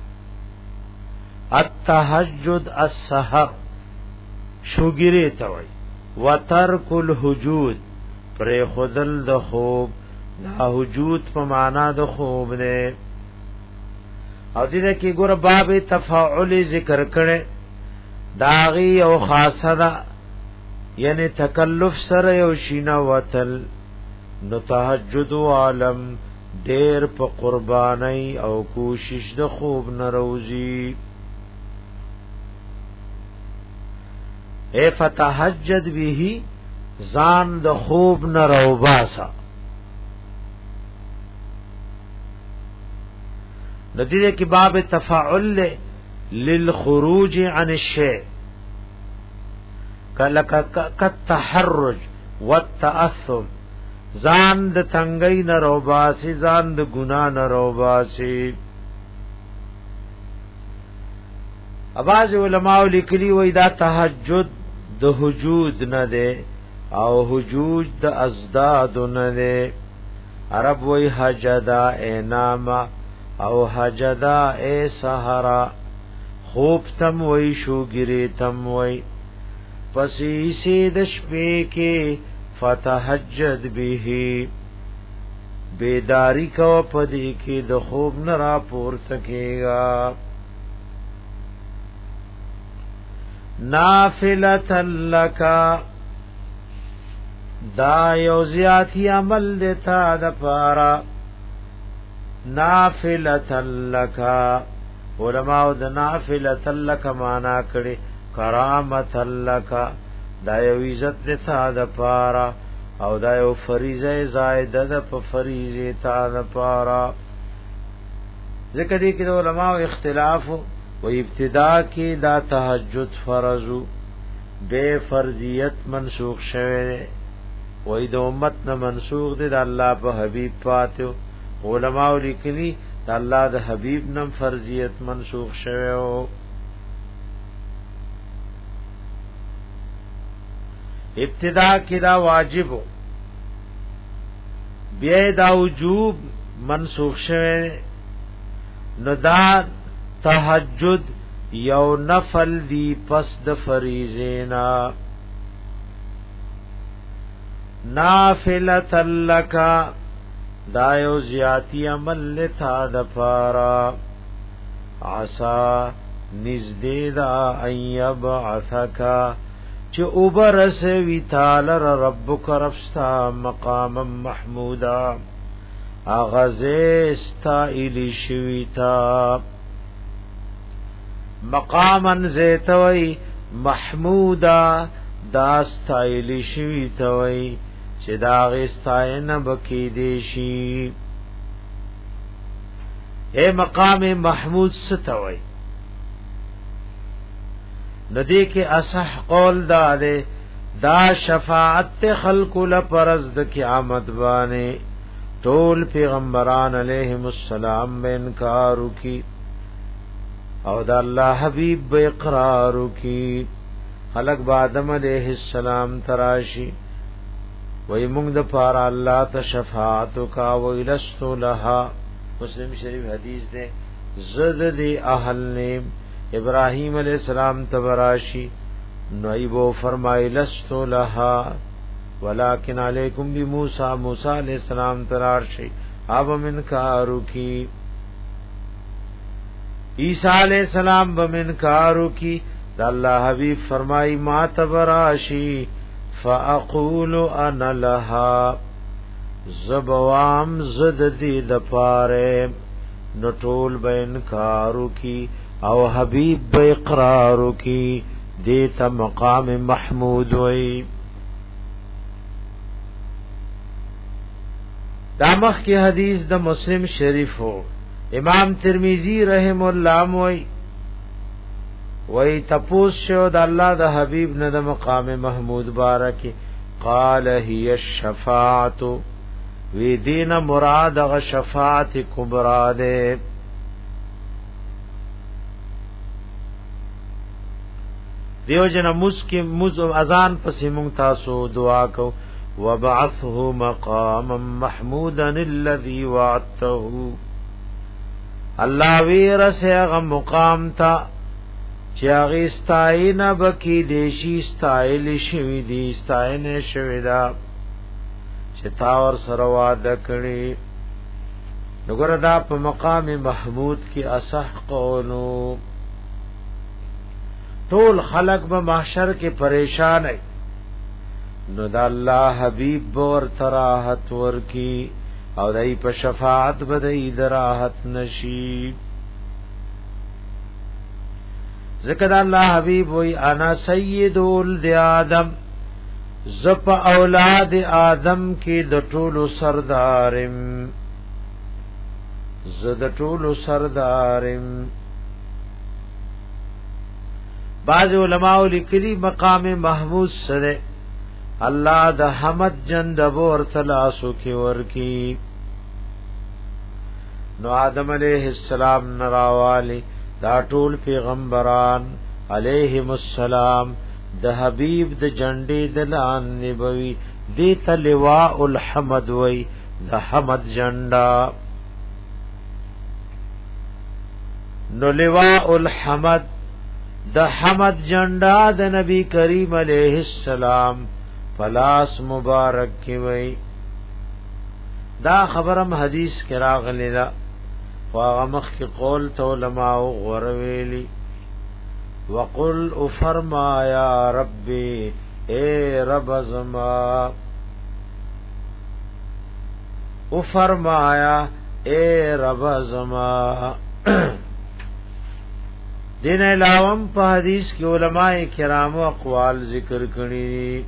التهجد السحر شوګری ته وی وترک الهجود پر خودل د خوب دا هجود په معنا د خوب نه او دې کې ګور باب تفاعل ذکر کړي داغي او خاصه دا یعنی تکلف سره یو شینا وتل نو تهجد عالم ډېر په قرباني او کوشش د خوب نروزی اے فتهجد به ځان د خوب نروباسا ندیده کی باب تفاعل للخروج عن الشيء کالتحرج والتأثم ځان د تنگئی نروباسی ځان د ګنا نروباسی اواز علماء لیکلی وای دا تهجد د حجود نه ده او حجوج د ازداد نه ده عرب وای حجدا اناما او حجدا ای سحرا خوب تم وای شوګری تم وای پسی سید شپې کې فتحجد به بیداری کو پدې کې د خوب نه را پور سکේگا نافلة لکا دا یو زیاتی عمل دیتا دا پارا نافلة لکا علماء دا نافلة لکا مانا کړي کرامت لکا دا یو عزت دیتا دا پارا او دا یو فریضه زائده دا پا فریضه تا دا پارا ذکر دی که دا علماء اختلافو و ابتدا کی دا تهجد فرضو بے فرضیت منسوخ شوه و د امت نه منسوخ دی دا الله په حبیب پاتو علماء لیکلی دا الله د حبیب نم فرضیت منسوخ شوه ابتدا کی دا واجب بیا دا وجوب منسوخ شوه نو دا تهجد یو نفل دی پس د فریضینا نافلۃ لکا دا یو زیاتی عمل لتا د پارا عسا نزدې دا ایبعثکا چې اوبرس وی تعالی ربک رفستا مقام محمودا اغزه استایل شویتا مقامن زیتوی محمودا داستایلی شوی توی چې دا غستاین بکی دیشی اے مقام محمود ستوی ندی کې اصح قول داده دا شفاعت خلق لپرز د قیامت باندې ټول پیغمبران علیهم السلام به انکار کی او دا الله حبیب به اقرار کی خلق با آدم علیہ السلام تراشی وی مونږ د پاره الله ته شفاعت کا ویلستو لها مسلم شریف حدیث ده زد دی اهل نیم ابراہیم علیہ السلام تبراشی نویبو فرمائی لستو لها ولکن علیکم بی موسی علیہ السلام تراشی اب منکارو کی عیسیٰ علیہ السلام بمنکارو کی دا اللہ حبیب فرمائی ما تبراشی فاقول انا لها زبوام زد دی دپارے نطول بینکارو کی او حبیب بیقرارو کی دیتا مقام محمود وی دامخ کی حدیث دا مسلم شریف ہو امام ترمذی رحم الله موي وای تپوس شو د الله د حبیب نه د مقام محمود بارک قال هي الشفاعت وی دین مراد غ شفاعت کبرا ده دیو جن مسکم مز اذان پس مونږ تاسو دعا کو وبعثه مقاما محمودا الذي وعدته الله ویرسه مقام تا چاغی ستاینا بکی دیشی ستایل شوی دی ستاین شوی دا چتا ور سره وعده کړی نګور دا په مقام محمود کی اصح قولو ټول خلق به محشر کې پریشان ای نو دا الله حبیب ور تراحت ور کی او دای په شفاعت بدای دراحت نشی ذکر الله حبیب وی انا سید ولد آدم زپ اولاد آدم کی د ټولو سردارم زد ټولو سردارم بعض علماء لیکلی مقام محمود سره الله د حمد جندب ور ثلاثو کی ور کی نو آدم علیہ السلام نراوالی دا ټول پیغمبران علیہم السلام د حبیب د جنډې دلان نبوي دی تلواء الحمد وی د حمد جنډا نو لواء الحمد د حمد جنډا د نبی کریم علیہ السلام فلاس مبارک کی وی دا خبرم حدیث کې راغلی دا واغمخ کی قول تو علماء غورویلی وقل افرما یا ربی اے رب زما افرمایا اے رب زما دین علاوم په حدیث کې علماء کرام اقوال ذکر کړي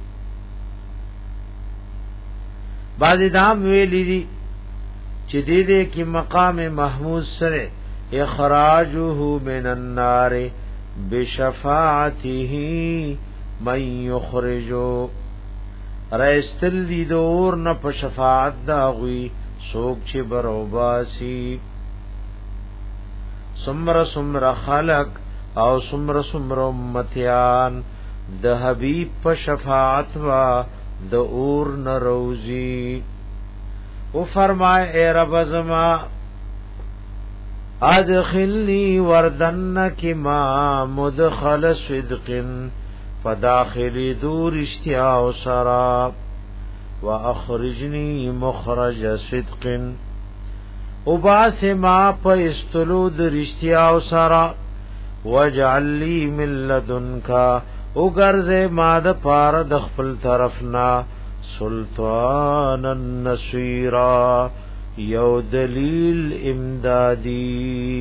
بعض دام ویلی دی چې دې کې مقام محمود سره اخراجه من النار بشفاعته من يخرجو رایستل دی دور نه په شفاعت دا غوي سوک چې بروباسي سمر خلق او سمر امتیان د حبیب په شفاعت وا د اور نروزی او فرمائے اے رب زما ادخلنی وردنک ما مدخل صدق فداخلی دور اشتیاء سرا واخرجنی مخرج صدق او باس ما په استلو د اشتیاء سرا واجعل لی من لدنک او ګرځه ما د پار د خپل طرفنا سلطان النصيرا یو دلیل امدادی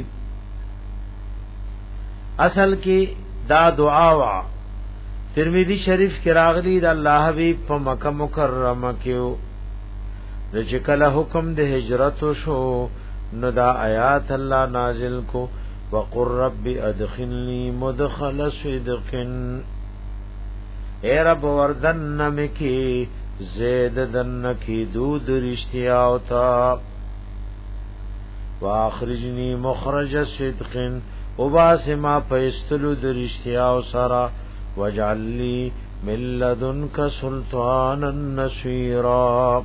اصل کې دا دعا وا ترمذی شریف کې راغلی د الله حبیب په مکه مکرمه کې چې کله حکم د هجرت شو نو دا آیات الله نازل کو وقر رب ادخلنی مدخل صدق اے رب وردن مکی زید دن کی دود رشتیا اوتا واخرجنی مخرج صدق وباسما پیستلو د رشتیا او سرا وجعل لی من لدنک سلطانا نصيرا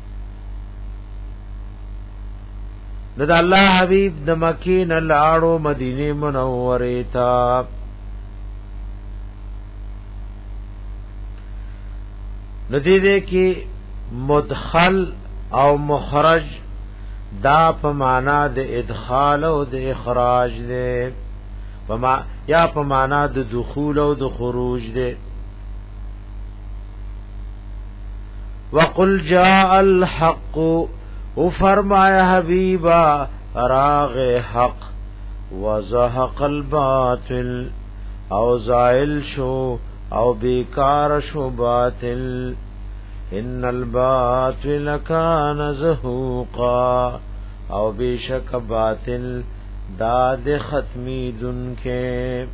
د الله حبیب د مکه نه لاړو مدینه منوره تا ندیده کی مدخل او مخرج دا په معنا د ادخال او د اخراج ده یا په معنا د دخول او د خروج ده وقل جاء الحق او فرمایا حبیبا راغ حق وزهق الباطل او زائل شو او بیکار شو باطل ان الباطل کان زهوقا او بیشک باطل داد ختمی دن کے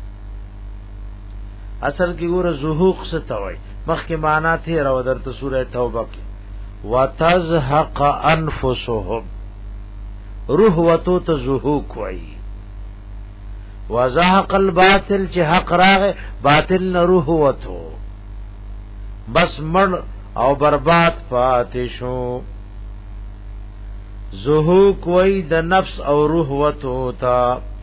اصل کی ګور زهوق څه توي مخکې معنا ته راو درته سوره توبه کې وتزهق انفسهم روح وتو تزهوق وای وزهق الباطل چې حق راغ باطل نه روح وتو بس مړ او برباد پاتې شو زهوق وای د نفس او روح وته تا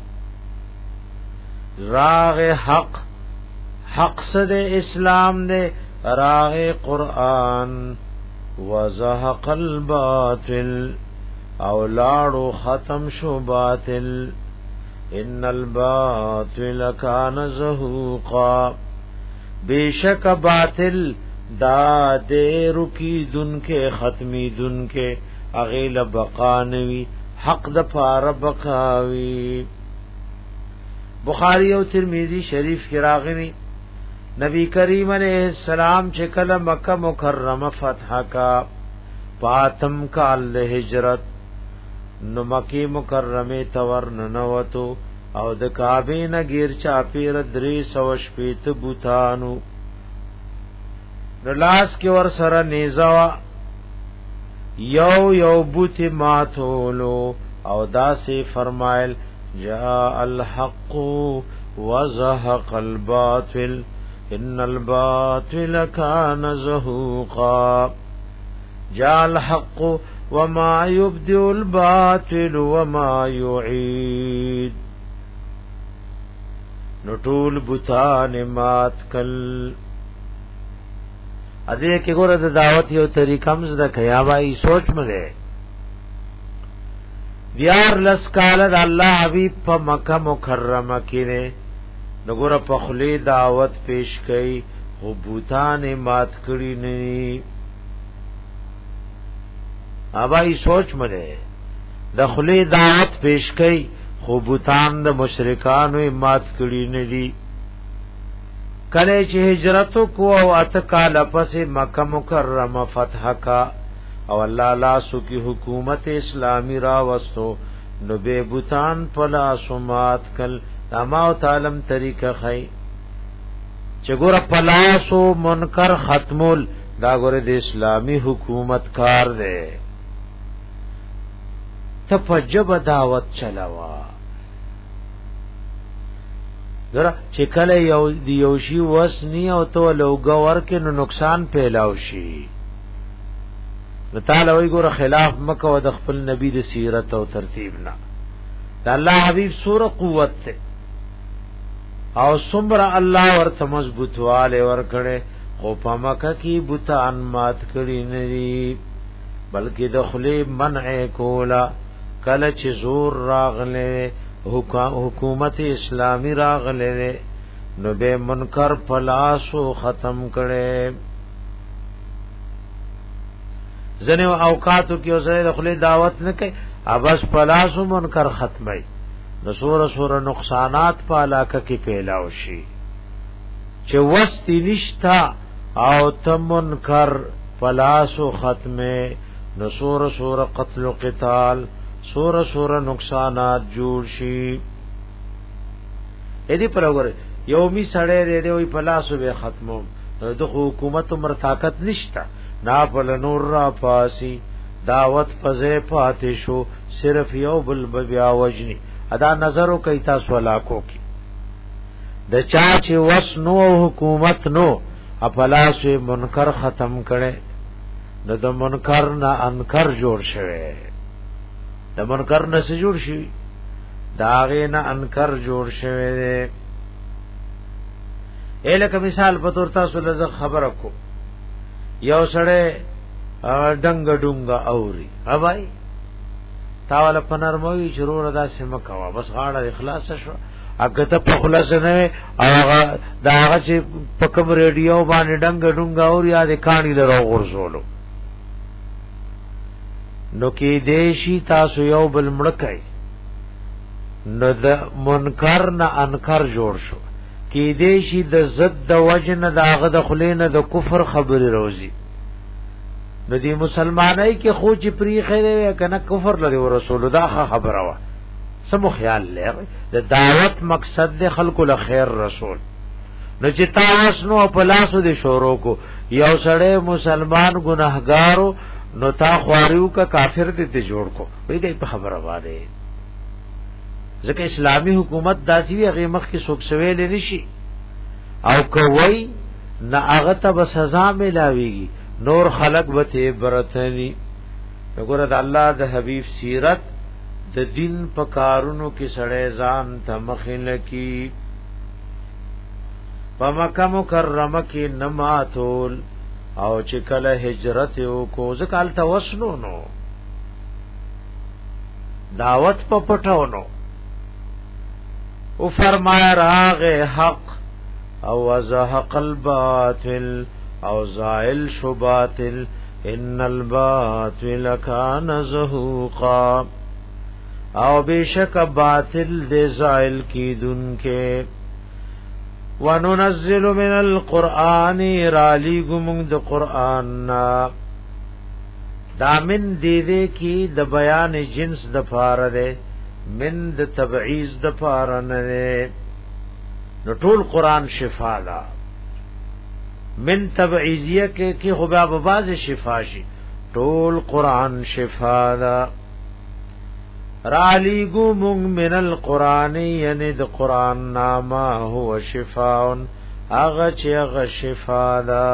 راغ حق صد اسلام دے راغ قرآن وزهق الباطل او لاړو ختم شو باطل ان الباطل کان زهوقا بیشک باطل دا دے رکی دن کے ختمی دن کے اغیل بقانوی حق د پار بقاوی بخاری او ترمذی شریف کی راغلی نبی کریم علیہ السلام چې کله مکه مکرمه فتح کا پاتم کال هجرت نو مکی مکرمه تور ننوتو او د کعبه نه غیر چاپیر 300 بوتانو نو لاس کې ور سره نیزا یو بوت ماتولو او داسې فرمایل جاء الحق وزهق الباطل ان الباطل كان زهوقا جاء الحق وما يبدئ الباطل وما يعيد نطول بوتان مات کل اده کې ګوره د دعوت یو طریقه مزه کیا وای سوچ مله دیار لس کال د الله حبیب په مکه مکرمه کې نه نګوره په خلی دعوت پیش کړي خو بوتان مات کړي نه اوبای سوچ مله د خلی دعوت پیش کړي خو بوتان د مشرکانو مات کړي نه دي کله چې هجرت کو او اتکال پس مکه مکرمه فتح کا او الله لاسو کی حکومت اسلامی را وستو نو به بوتان پلا سمات کل تماو تعلم طریقه خی چې ګور پلاسو منکر ختمول دا ګور د اسلامی حکومت کار دی ته فجب دعوت چلاوا درا چې کله یو شی وسنی او تو لوګور کې نو نقصان پیلاو شي نو تعالی وی ګور خلاف مکه او د خپل نبی د سیرت او ترتیب نه د الله حبیب سوره قوت ته او سمره الله ورته مضبوطواله ور کړي خو په مکه کې بوتان مات کړي نه دي بلکې د خلی منع کولا کله چې زور راغله حکومت اسلامی راغله نو به منکر پلاسو ختم کړي زنه اوقاتو کې اوسه د خلی دعوت نه کوي ابس پلاسو منکر ختمي نو سور نقصانات په علاقه کې پیلاو شي چې وستی نشتا او تمنکر پلاسو ختمه نو سور قتل و قتال سور نقصانات جوړ شي اې دې پر وګوره یومي سړی دې وي پلاسو به ختمو د حکومت عمر طاقت نشتا نا پل نور را پاسی دعوت پزے پاتې شو صرف یو بل بیا وجنی ادا نظرو کوي تاسو علاقو کې د چا چې وس نو حکومت نو خپلاس منکر ختم کړي نو د منکر نه انکر جوړ شوه د منکر نه څه جوړ شي داغه نه انکر جوړ شوه الکه مثال په تور تاسو لږ خبره کو یو سړی ډنګ ډونګ اوري هاوای تاول په نرموي شروع ردا سم کوا بس غاړه اخلاص شو اګه ته په خلاص نه هغه داغه چې په کوم ریډیو باندې ډنګ ډونګ اوري یا د کانی لرو ورزولو نو کې دیشی تاسو یو بل مړکای نو د منکر نه انکر جوړ شو کې دیشی د زد د وجن داغه د خلینه د کفر خبري روزي نو دی مسلمانای کې خو چې پری خیره کنه کفر لري رسول دا خبره وا سمو خیال لري د دعوت مقصد د خلکو له خیر رسول نو چې تاسو نو په لاسو دي شورو کو یو سړی مسلمان ګناهګارو نو تا خواریو کا کافر دې ته جوړ کو وای دی په خبره واره ځکه اسلامی حکومت داسي هغه مخ کې سوک سویل نشي او کوي نه هغه ته به سزا ملاويږي نور خلق وته برتنی وګوره د الله د حبيب سیرت د دین په کارونو کې سړی ځان ته مخینه کی په مکه مکرمه کې نماتول او چې کله هجرت وکړو ځکه توسنو نو دعوت په پټاونو او فرمایا راغ حق او وزهق الباطل او زائل شو باطل ان الباطل کان زهوقا او بیشک باطل دے زائل کی دن کے وننزل من القرآن رالی گمونگ د قرآن دا من دیدے کی د بیان جنس د پار دے من د تبعیض د پار نه نو ټول قرآن شفا دا من تبعیضیه کې کی خو به باز شفا شي ټول قرآن شفا دا رالی گمونگ من القرآن یعنی د قرآن ناما هو شفاون اغا چی اغا شفا دا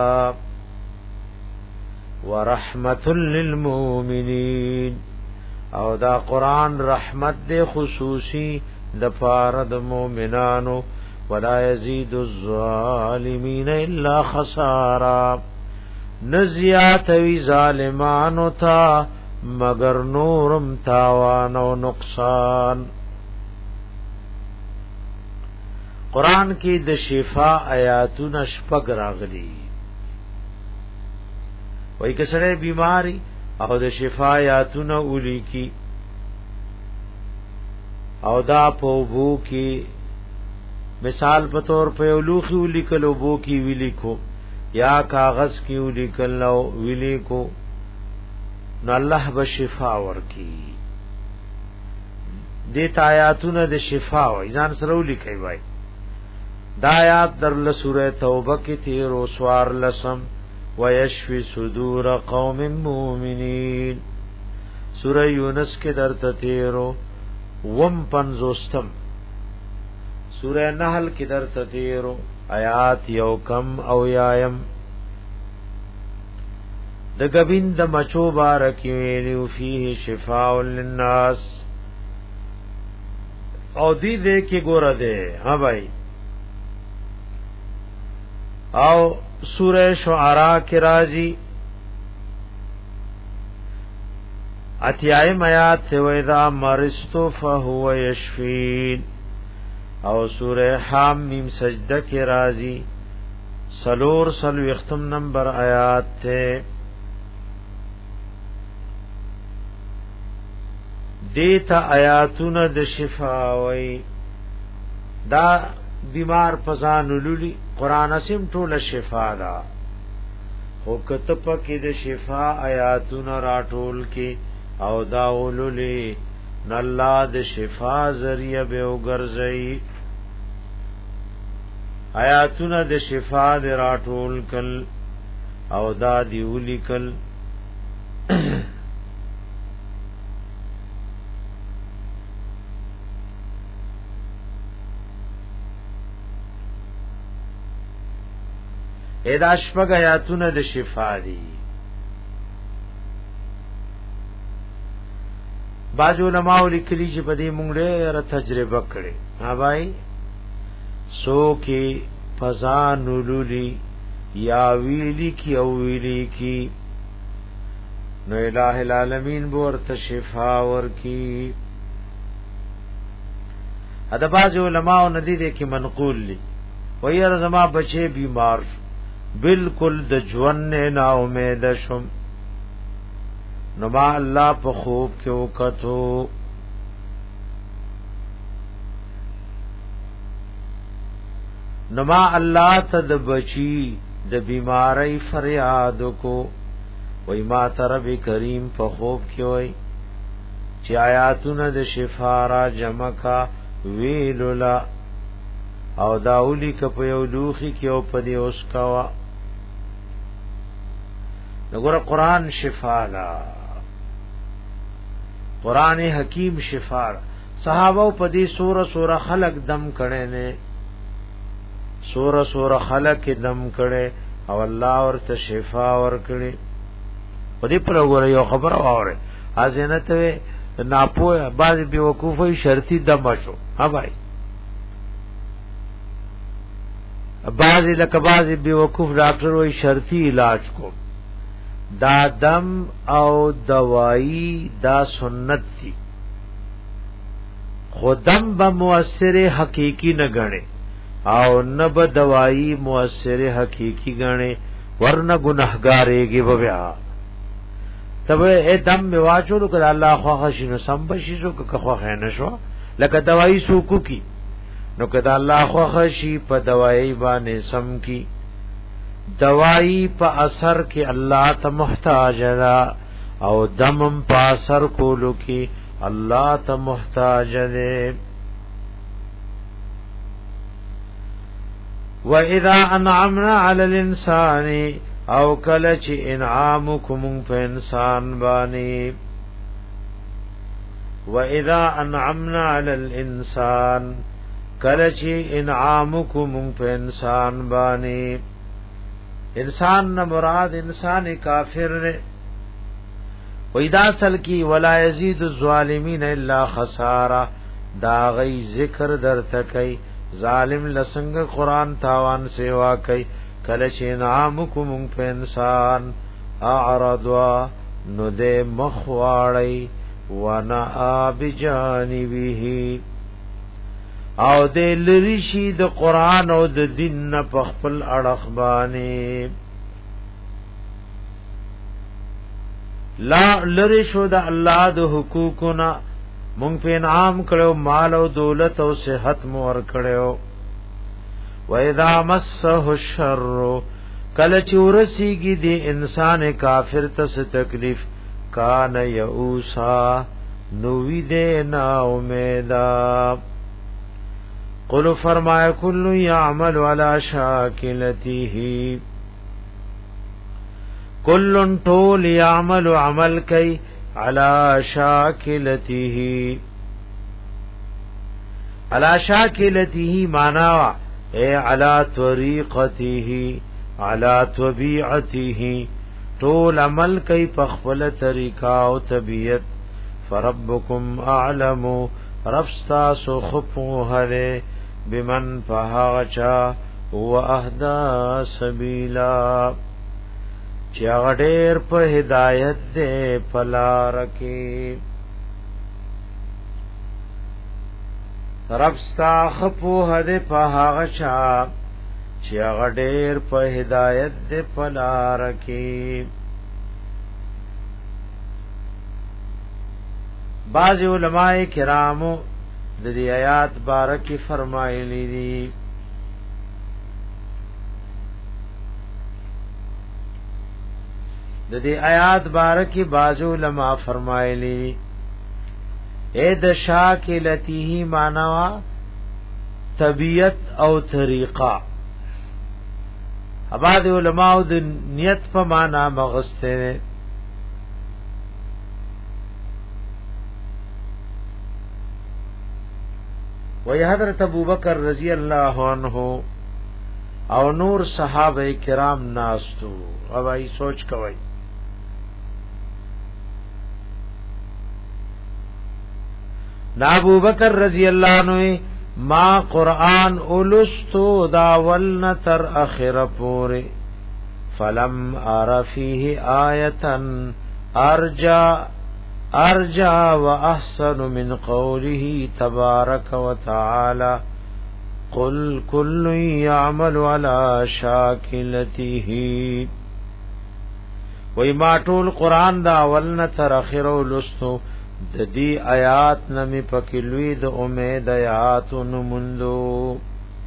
ورحمت للمؤمنین او دا قرآن رحمت دے خصوصی د پاره د مؤمنانو ولا یزید الظالمین الا خسارا نزیات وی ظالمانو تا مگر نورم تاوان او نقصان قرآن کی د شفا آیاتونه شپږ راغلي وای کسره بیماری او د شفا آیاتونه اولی کی او دا په بو کی مثال په تور په لوخي اولی کلو بو کی ویلی کو یا کاغذ کی اولی کلو ویلی کو نو الله به شفا ورکی دې آیاتونه د شفا وای ځان سره ولیکي وای دا آیات در له سوره توبه کې تیر او سوار لسم ويشفي صدور قوم مؤمنين سوره یونس کې درته تیرو وم پنځوستم سوره نحل کې درته تیرو آیات یو کم او یایم د غبین د مچو بارکی ویلو فيه شفاء للناس او دې کې ګوره ده ها بھائی او سورہ شعراء کی راضی اتیائم آیات سے وَإِذَا مَرِضْتُ فَهُوَ يَشْفِينِ او سورہ حامیم سجدہ کی راضی سلور سلو اختم نمبر آیات تھے دیتا آیاتون د شفاوی دا بیمار پزان لولی قرآن اسم ټول شفا دا او کتب کې د شفا آیاتون راټول کې او دا ولولی نالله د شفا ذریعہ به وګرځي آیاتون د شفا د راټول کل او دا دی ولیکل ادا شپږ آیاتونه د شفا دي باج علماء لیکلي چې په دې مونږ ډېر تجربه کړې ها بھائی سو کې فزان ولولي یا ویلی کی او ویلی کی نو الہ العالمین ورته شفا ورکی ادا باج علماء ندی دې کې منقول لی ویر زما بچي بیمار بالکل د ژوند نه امید شم نو ما الله په خوب کې وکړو نو ما الله ته د بچی د بیماری فریاد کو وای ما رب کریم په خوب کې وای چې آیاتونه د شفا را جمع کا ویلولا او داولی کپ یو لوخي کې او په دې اوس کوا نګور قرآن شفا لا قرآن حکیم شفا صحابه په دې سوره خلق دم کړي نه سوره خلق دم کړي او الله ورته شفا ور کړي په دې پر وګوره یو خبر اوره ازنه ته ناپوه بعض بي وقوفي شرطي دم شو ها بھائی بعض لکه بعض بي وقوف ډاکټر وای شرطي علاج کو دا دم او دوايي دا سنت دي خودم به مؤثر حقيقي نه غني او نه به دوايي مؤثر حقيقي غني ورنه ګناهګارېږي بیا تبه دم میواچو کړه الله خو خشینو سمبشي شو که خو خینه شو لکه دوايي سوکو کی نو کدا الله خو خشي په دوايي باندې سم کی دوايي په اثر کې الله ته محتاج را او دمم په اثر کولو کې الله ته محتاج دی واذا انعمنا على الانسان او کله چې انعامکم په انسان باندې واذا انعمنا على الانسان کله چې انعامکم په انسان باندې انسان نه مراد انسان کافر نه وېدا سل کی ولا یزيد الظالمین الا خسارا دا غي ذکر در تکي ظالم لسنگ قران تاوان سیوا کوي کله چې انعامکم په انسان اعرضوا نو دې مخواړی وانا بجانبه او دې لریشي د قران او د دین په خپل اړه باندې لا لری شو د الله د حقوقنا مونږ په انعام کړو مال او دولت او صحت مو ور کړو و اذا مسه الشر کله چې ورسیږي د انسان کافر ته تکلیف کان یئوسا نو وی دې نا امیدا قل فرمایا کل یعمل علی شاکلته کل طول یعمل عمل کئی علی شاکلته علی شاکلته معنی اے علی طریقته علی طبیعته طول عمل کئی پخپل طریقہ او طبیعت فربکم اعلم رفستا سو خپو هره بمن فهاچا هو اهدا سبیلا چا غډیر په هدایت دې پلار کې رفستا خپو هره فهاچا چا غډیر په هدایت دې پلار کې بعض علماء کرامو د دې آیات بارکی فرمایلی دي د دې آیات بارکی بعض علماء فرمایلی اے د شاکلته معنا طبیعت او طریقہ بعض علماء د نیت په معنا مغسته وی حضرت ابوبکر رضی اللہ عنہ او نور صحابہ کرام ناستو او ای سوچ کوي نا ابوبکر رضی اللہ عنہ ما قرآن اولستو داولن تر اخر پورے فلم ار فیہ آیتا ارجع واحسن من قوله تبارك وتعالى قل كل يعمل على شاكلته وای ما ټول قران دا اولن تر اخر ولستو د دې آیات نمی پکلوی د امید آیات نمندو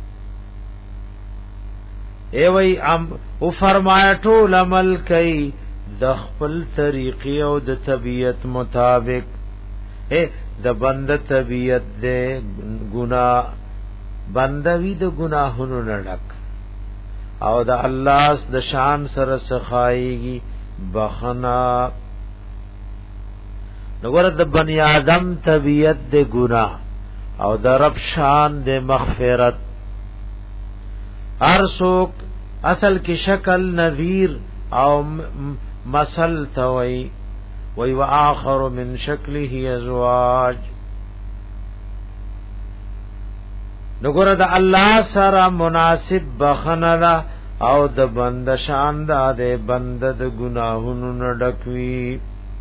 ای وای او فرمایا ټول عمل کئ د خپل طریقې او د طبیعت مطابق د بنده طبیعت د ګناه بندوی د ګناهونو نډک او د الله د شان سره سخایږي بخنا نګور د بنی آدم طبیعت د ګناه او د رب شان د مغفرت هر څوک اصل کې شکل نذیر او مثل توي وی وآخر من شکله ازواج. نګور د الله سره مناسب بخنه او د بند شان د بند د گناهونو نډکوي.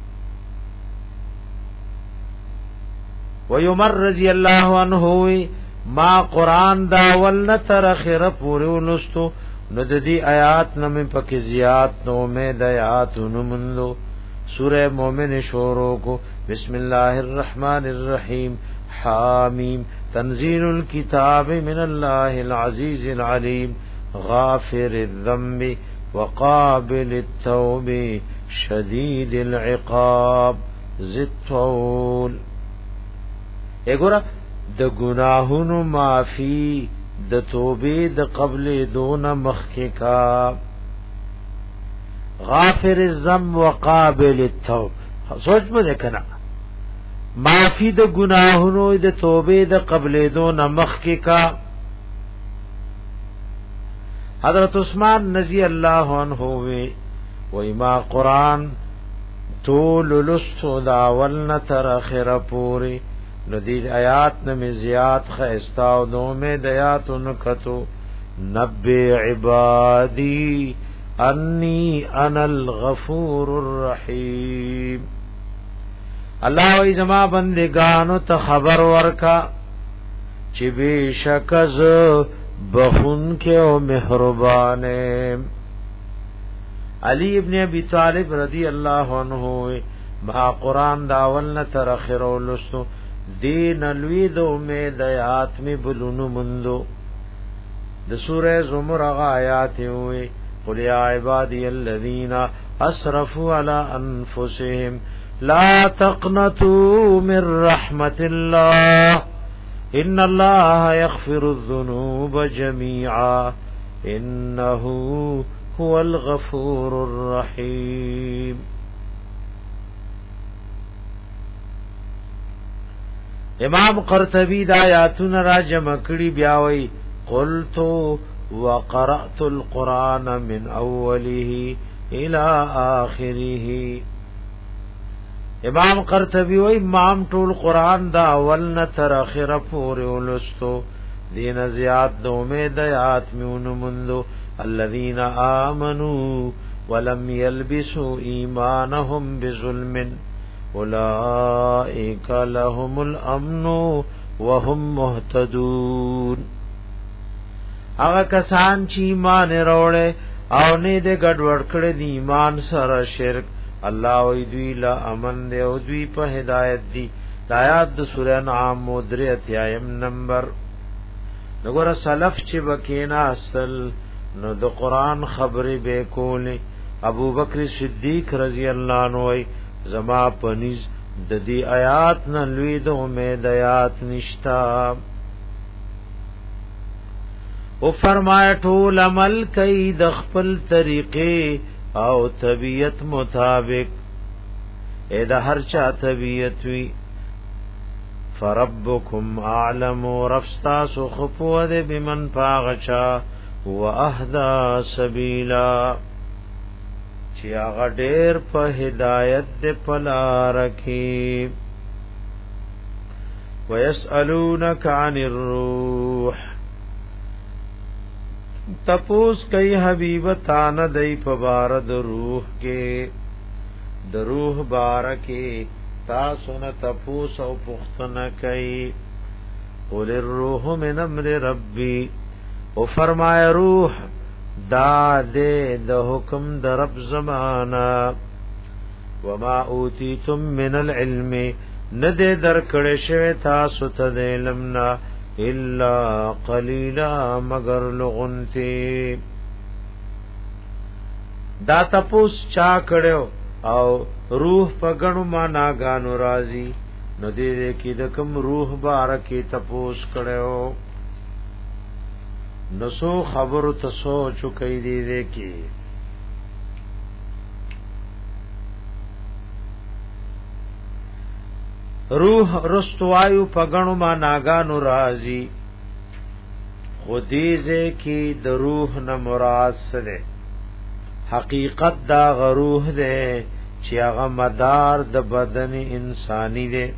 ویمر رضی الله عنه ما قرآن دا ولن تر اخره پوری ولستو نو د دې آیات نم پکې زیات نو مې د آیات نمندو. سورہ مومن شروع کو بسم الله الرحمن الرحیم حامیم تنزیل الكتاب من الله العزیز العلیم غافر الذنب وقابل التوب شدید العقاب ذی الطول. اګوره د گناهونو معافی د توبې د قبل دون مخکې کا غافر الذنب وقابل التوب. سوچ مې کنا معافی د گناهونو د توبې د قبل دون مخکې کا. حضرت عثمان رضی الله عنه وی ما قرآن طول لستو دا ولن تر اخره پوری ندید آیات نمی زیاد خیستاو دو میں دیات نکتو نبی عبادی انی انا الغفور الرحیم. اللہ وی زما بندگانو تا خبر ورکا چی بی شکز بخون کے او مہربانے. علی ابن ابی طالب رضی اللہ عنہ ما قرآن داولن تر اخرو لستو دین الوی دو امید آیات می بلونو مندو. د سورہ زمر اغا آیات ہوئی قل یا عبادی الذین اسرفوا علی انفسهم لا تقنطوا من رحمت اللہ ان اللہ یغفر الذنوب جميعا انه هو الغفور الرحیم. امام قرطبی دا آیاتون را جمع کړي بیاوي قلت وقرأت القرآن من اوله الى آخره. امام قرطبی وی امام ټول قرآن دا اول نه تر اخره پورې ولستو دین زیات دو میں دیات میونو مندو الذین آمنوا ولم يلبسوا ایمانهم بظلم اولئک لهم الامن وهم مهتدون. هغه کسان چې ایمان وروړي او نه دې ګډوډ کړي دي ایمان سره شرک الله وی دوی لا امن دې او دوی په هدایت دي. آیات د سورہ انعام مدره اتیایم نمبر. وګوره سلف چې بکینا اصل نو د قران خبرې به کولې. ابو بکر صدیق رضی الله عنه زما پنځ د دې آیات نه لوی د امید آیات نشتا. او فرمایا ټول عمل کوي د خپل طریقې او طبیعت مطابق. اې د هر چا طبیعت وی فربکم اعلم رفستا سخفو ده بمن پاغچا واهدا سبیلا چې هغه ډېر په هدایت ده پلا رکی. ويسألونك عن الروح تپوس کئی حبیب تان دئی پبارد روح کے د روح بارکے تاسو نه تپوس او پختنه کئی. قل الروح من امر ربی او فرمایا روح دا دے د حکم د رب زمانہ. وما اوتیتم من العلم ندے در کڑے شوی تاسو ته د علمنا الا قلیلا مگر لغنتی. دا تپوس چا کړو او روح په غنو ما ناګانو راضی نو دې کې د کوم روح بارکه تپوس کړو نو سو خبر ته سوچ کوي دې کې روح رستوایو پغنو ما ناګانو راضی خودیزه کی د روح نه مراد سره حقیقت دا غروح ده چې هغه مدار د بدن انسانی دی.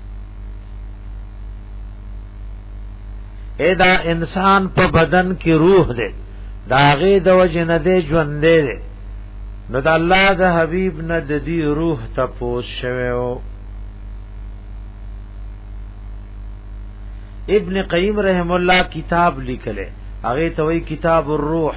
دا انسان په بدن کې روح دی، دا هغه د وجه نه دی ژوند دی. نو د الله د حبیب نه د دې روح تپوس شویو. ابن قیم رحم الله کتاب لیکله، هغه ته وی کتاب الروح.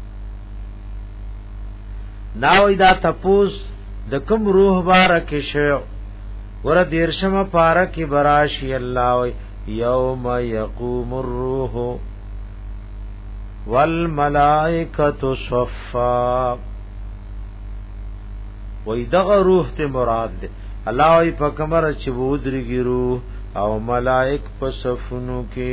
ناوی دا تپوس د کوم روح بارک شو ور دیرشمه پارک براشی الله وی یوم یقوم الروح والملائکۃ صفا. وی دغه روح ته مراد ده الله وی په کمر چې بودريږي روح او ملائک په صفونو کې.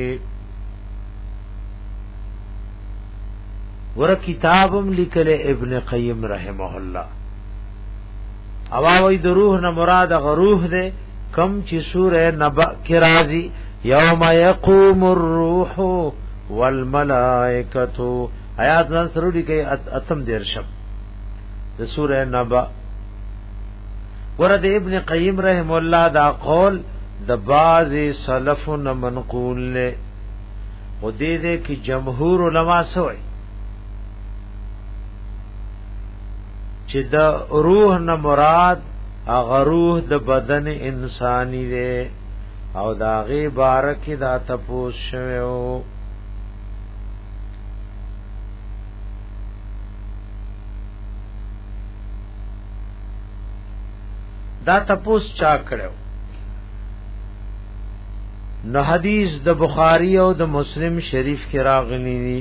ور کتابم لیکل ابن قیم رحمه الله. اواوی د روح نه مراد غروح ده کم چې سوره نبأ کې راځي یوم یقوم الروح والملائکۃ. آیات نن سرودی کې اتم دیرشم د سوره نبأ. ورته ابن قیم رحم الله دا قول د باز سلفن منقول له او دې کې جمهور علما سوې چې د روح نه مراد هغه روح د بدن انسانی دی او دا غي بارک دا تپوس شوو. دا تپوس چا کړو؟ نو حدیث د بخاری او د مسلم شریف کې راغلی دی.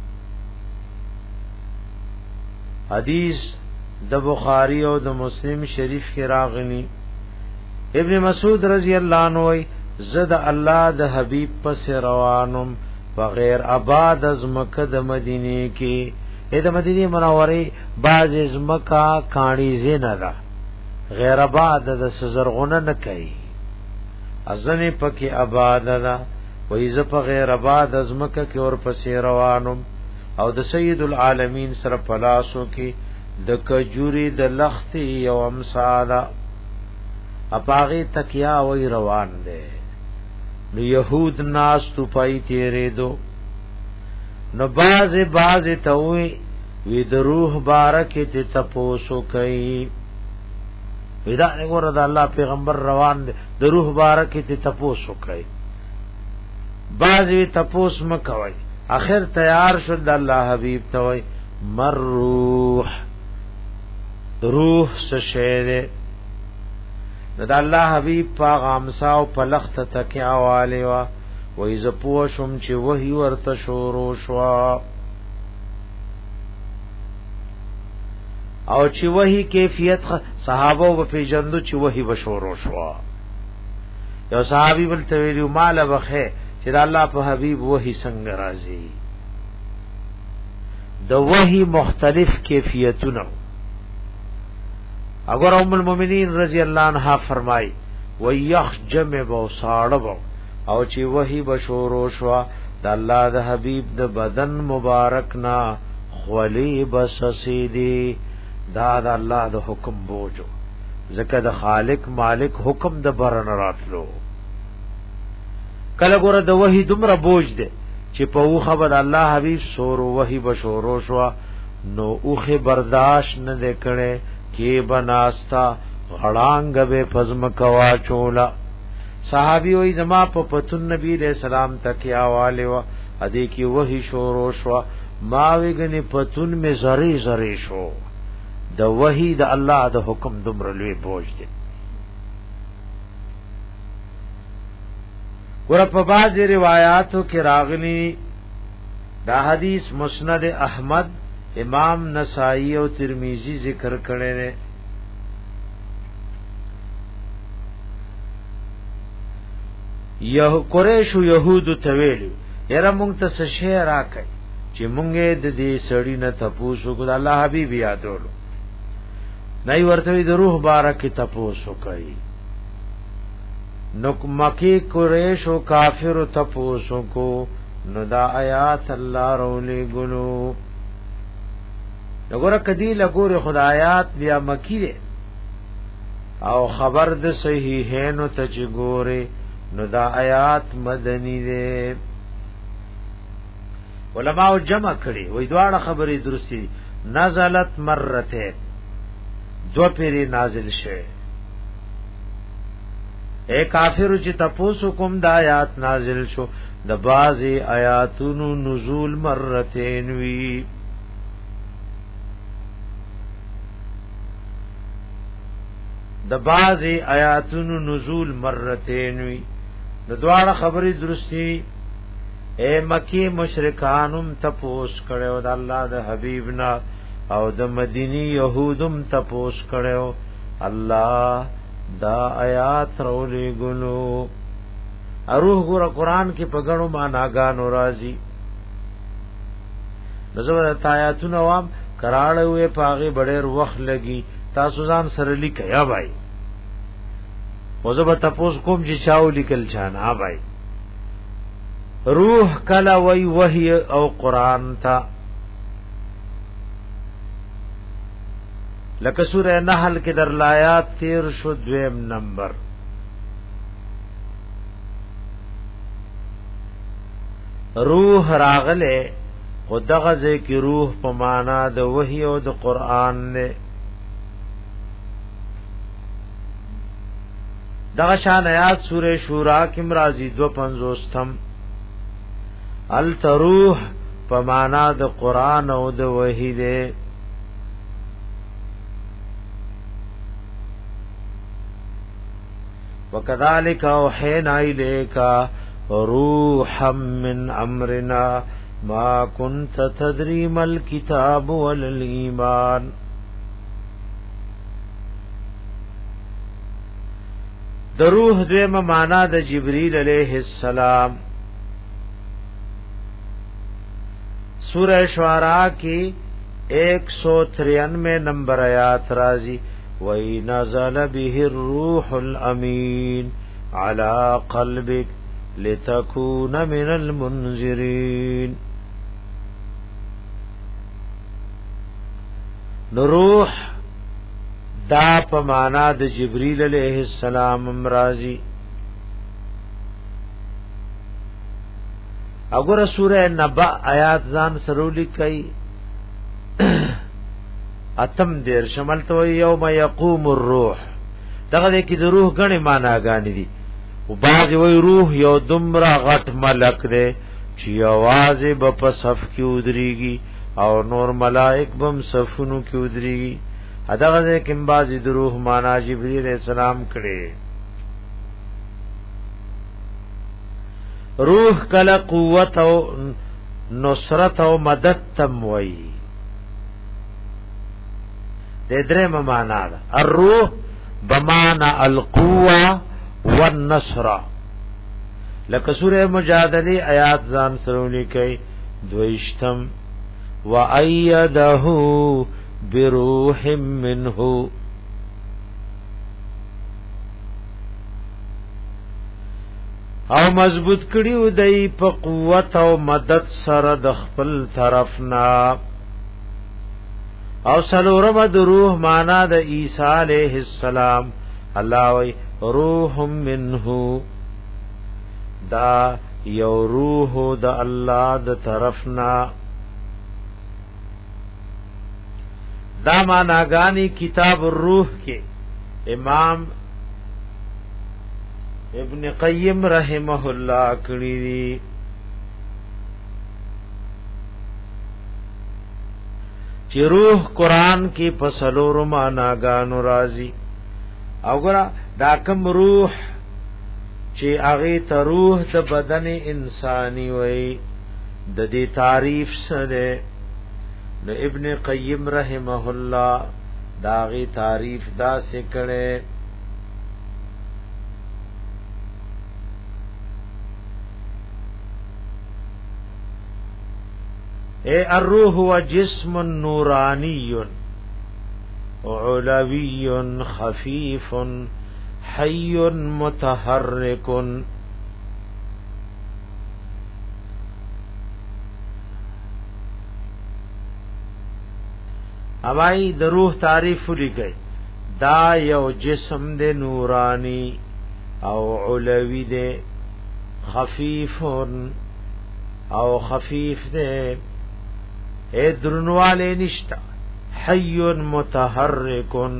حدیث د بخاری او د مسلم شریف کې راغلی. ابن مسعود رضی الله عنه وی زد الله د حبیب پس روانم بغیر آباد از مکه د مدینه کې. د مدینه منوره باز از مکه کانی زینه ده غیر آباد د سزرغونه نه کوي ازنه پکې آباد ده. وای ز په غیر آباد از مکه کې اور پس روانم او د سید العالمین سره پلاسو کې د کجوري د لختي او امثاله اپاغه تکیا وای روان دي. نو يهود ناس تو پای تیرې دو. نو باز توي وی د روح بارکه ته تپوسو کوي. ودا وګوره د الله پیغمبر روان دي د روح بارکه ته تپوسو کوي. وی تپوس مکوي. اخر تیار شد الله حبیب توي مر روح سشیره دا الله حبیب پاغ امسا او پلخت تکیا والی وا وای ز پوشم چې وਹੀ ورته شورو شوا او چې وਹੀ کیفیت صحابه و پیجندو چې وਹੀ بشورو شوا. یو صحابي بل تویلو مال بخه چې د الله په حبیب وਹੀ څنګه راځي. د وਹੀ مختلف کیفیتونه. اگر ام المؤمنین رضی اللہ عنہا فرمائی ویخ جمع بو ساڑبو او چی وحی بشورو شوا دا اللہ دا حبیب دا بدن مبارکنا خولی بسسی دی دا اللہ دا حکم بوجو ذکر دا خالق مالک حکم دا برن راتلو. کل گورا دا وحی دمرا بوج دے چی پا اوخا با دا اللہ حبیب سورو وحی بشورو شوا نو اوخ برداشت ندے کڑے کی بناستا غړانګ به پزم کوا چولا. صحابي وای زما په پتون نبی علیہ السلام تکیا والے وا ادي کی وਹੀ شورو شو ما وګنی پتون می زری زری شو. د وਹੀ د الله د حکم دمر لوی بوج دي. ور په باز روایتو کې راغلی دا حدیث مسند احمد امام نسائی او ترمذی ذکر کړي نے. یو قریش یهود تویل یره مونږ ته څه شی راکړي چې مونږه د دې سړی نه تپوسو کو الله حبیب یادولو نه ورته د روح بارک تپوسو کوي. نو مکی قریش او کافر تپوسو کو نو دا آیات الله رولې ګلو. وګوره کدی لګوره خدایات بیا مکی ده او خبر د صحیحین ته چګوره نو دا آیات مدنی ده علماء جمع کړي وې دواړه خبرې درستی نزلت مرته دو پیری نازل شه اے کافر چې تاسو کوم د آیات نازل شو د بازي آیاتونو نزول مرتين وی د بازي آیاتونو نزول مرتين وی د دواړه خبرې درستی اے مکی مشرکانم تپوس کړو د الله د حبیبنا او د مدینی یهودم تپوس کړو الله دا آیات رولې ګلو اروح ګور قرآن کې پګړو معناګانو راځي نزور آیاتونه وام کراړې وې پاغي بډېر وخت لګي تاسو ځان سره لیکیا بھائی وزب تپوس کوم چې چاو لیکل چانا بھائی روح کلا وی وحی او قرآن تا لکه سورہ نحل کې در لایات 13 دویم نمبر روح راغله خدغه ذکر روح په معنا د وحی او د قرآن نه دغه شان آیات سورہ شورا کې مرাজি 250 التروح په معنا د قرآن او د وحی ده وکذالک اوحینا الیک روحا من امرنا ما كنت تدري ما الكتاب ولا الايمان د روح دیمه معنا د جبرئیل علیہ السلام سورہ شعراء کی 193 نمبر آیات راضی وَإِنَزَلَ بِهِ الرُّوحُ الْأَمِينُ عَلَى قَلْبِكَ لِتَكُونَ مِنَ الْمُنذِرِينَ روح دا په معنا د جبرئیل علیہ السلام امراضی اگر سورہ نبأ آیات ځان سرولی کوي اتم دیر شمل تو یوم یقوم الروح دغه کې د روح غني معناګانی دي او باز وی روح یو دمرا غټ ملک دی چې आवाज په صف کې ودرېږي او نور ملائک بم صفونو کې ودرېږي اداغه کې باز د روح معنا جبرئیل السلام کړي روح کله قوت او نصرت او مدد تم وی د درې معنا ده الروح بمعنى القوه والنصر لکه سوره مجادله آیات ځان سرونی کوي دویشتم وَأَيَّدَهُ بِرُوحٍ مِّنْهُ او مضبوط کړیو دای په قوت او مدد سره د خپل طرفنا او سلورم د روح معنا د عیسی علیہ السلام الله وی روح منه دا یو روح د الله د طرفنا دا معناګانی کتاب الروح کې امام ابن قیم رحمه الله کړی دی چې روح قران کې پسلور معناګانو راځي او ګره دا کوم روح چې هغه ته روح د بدن انساني وي د دې تعریف سره نو ابن قیم رحمه الله داغي تعریف دا سکړه اے الروح هو جسم نورانی علوی خفیف حی متحرک اوای د روح تعریف لګي دا یو جسم دے نورانی او علوی دے خفیفن او خفیف دے اے درنوالے نشتا حی متحرکن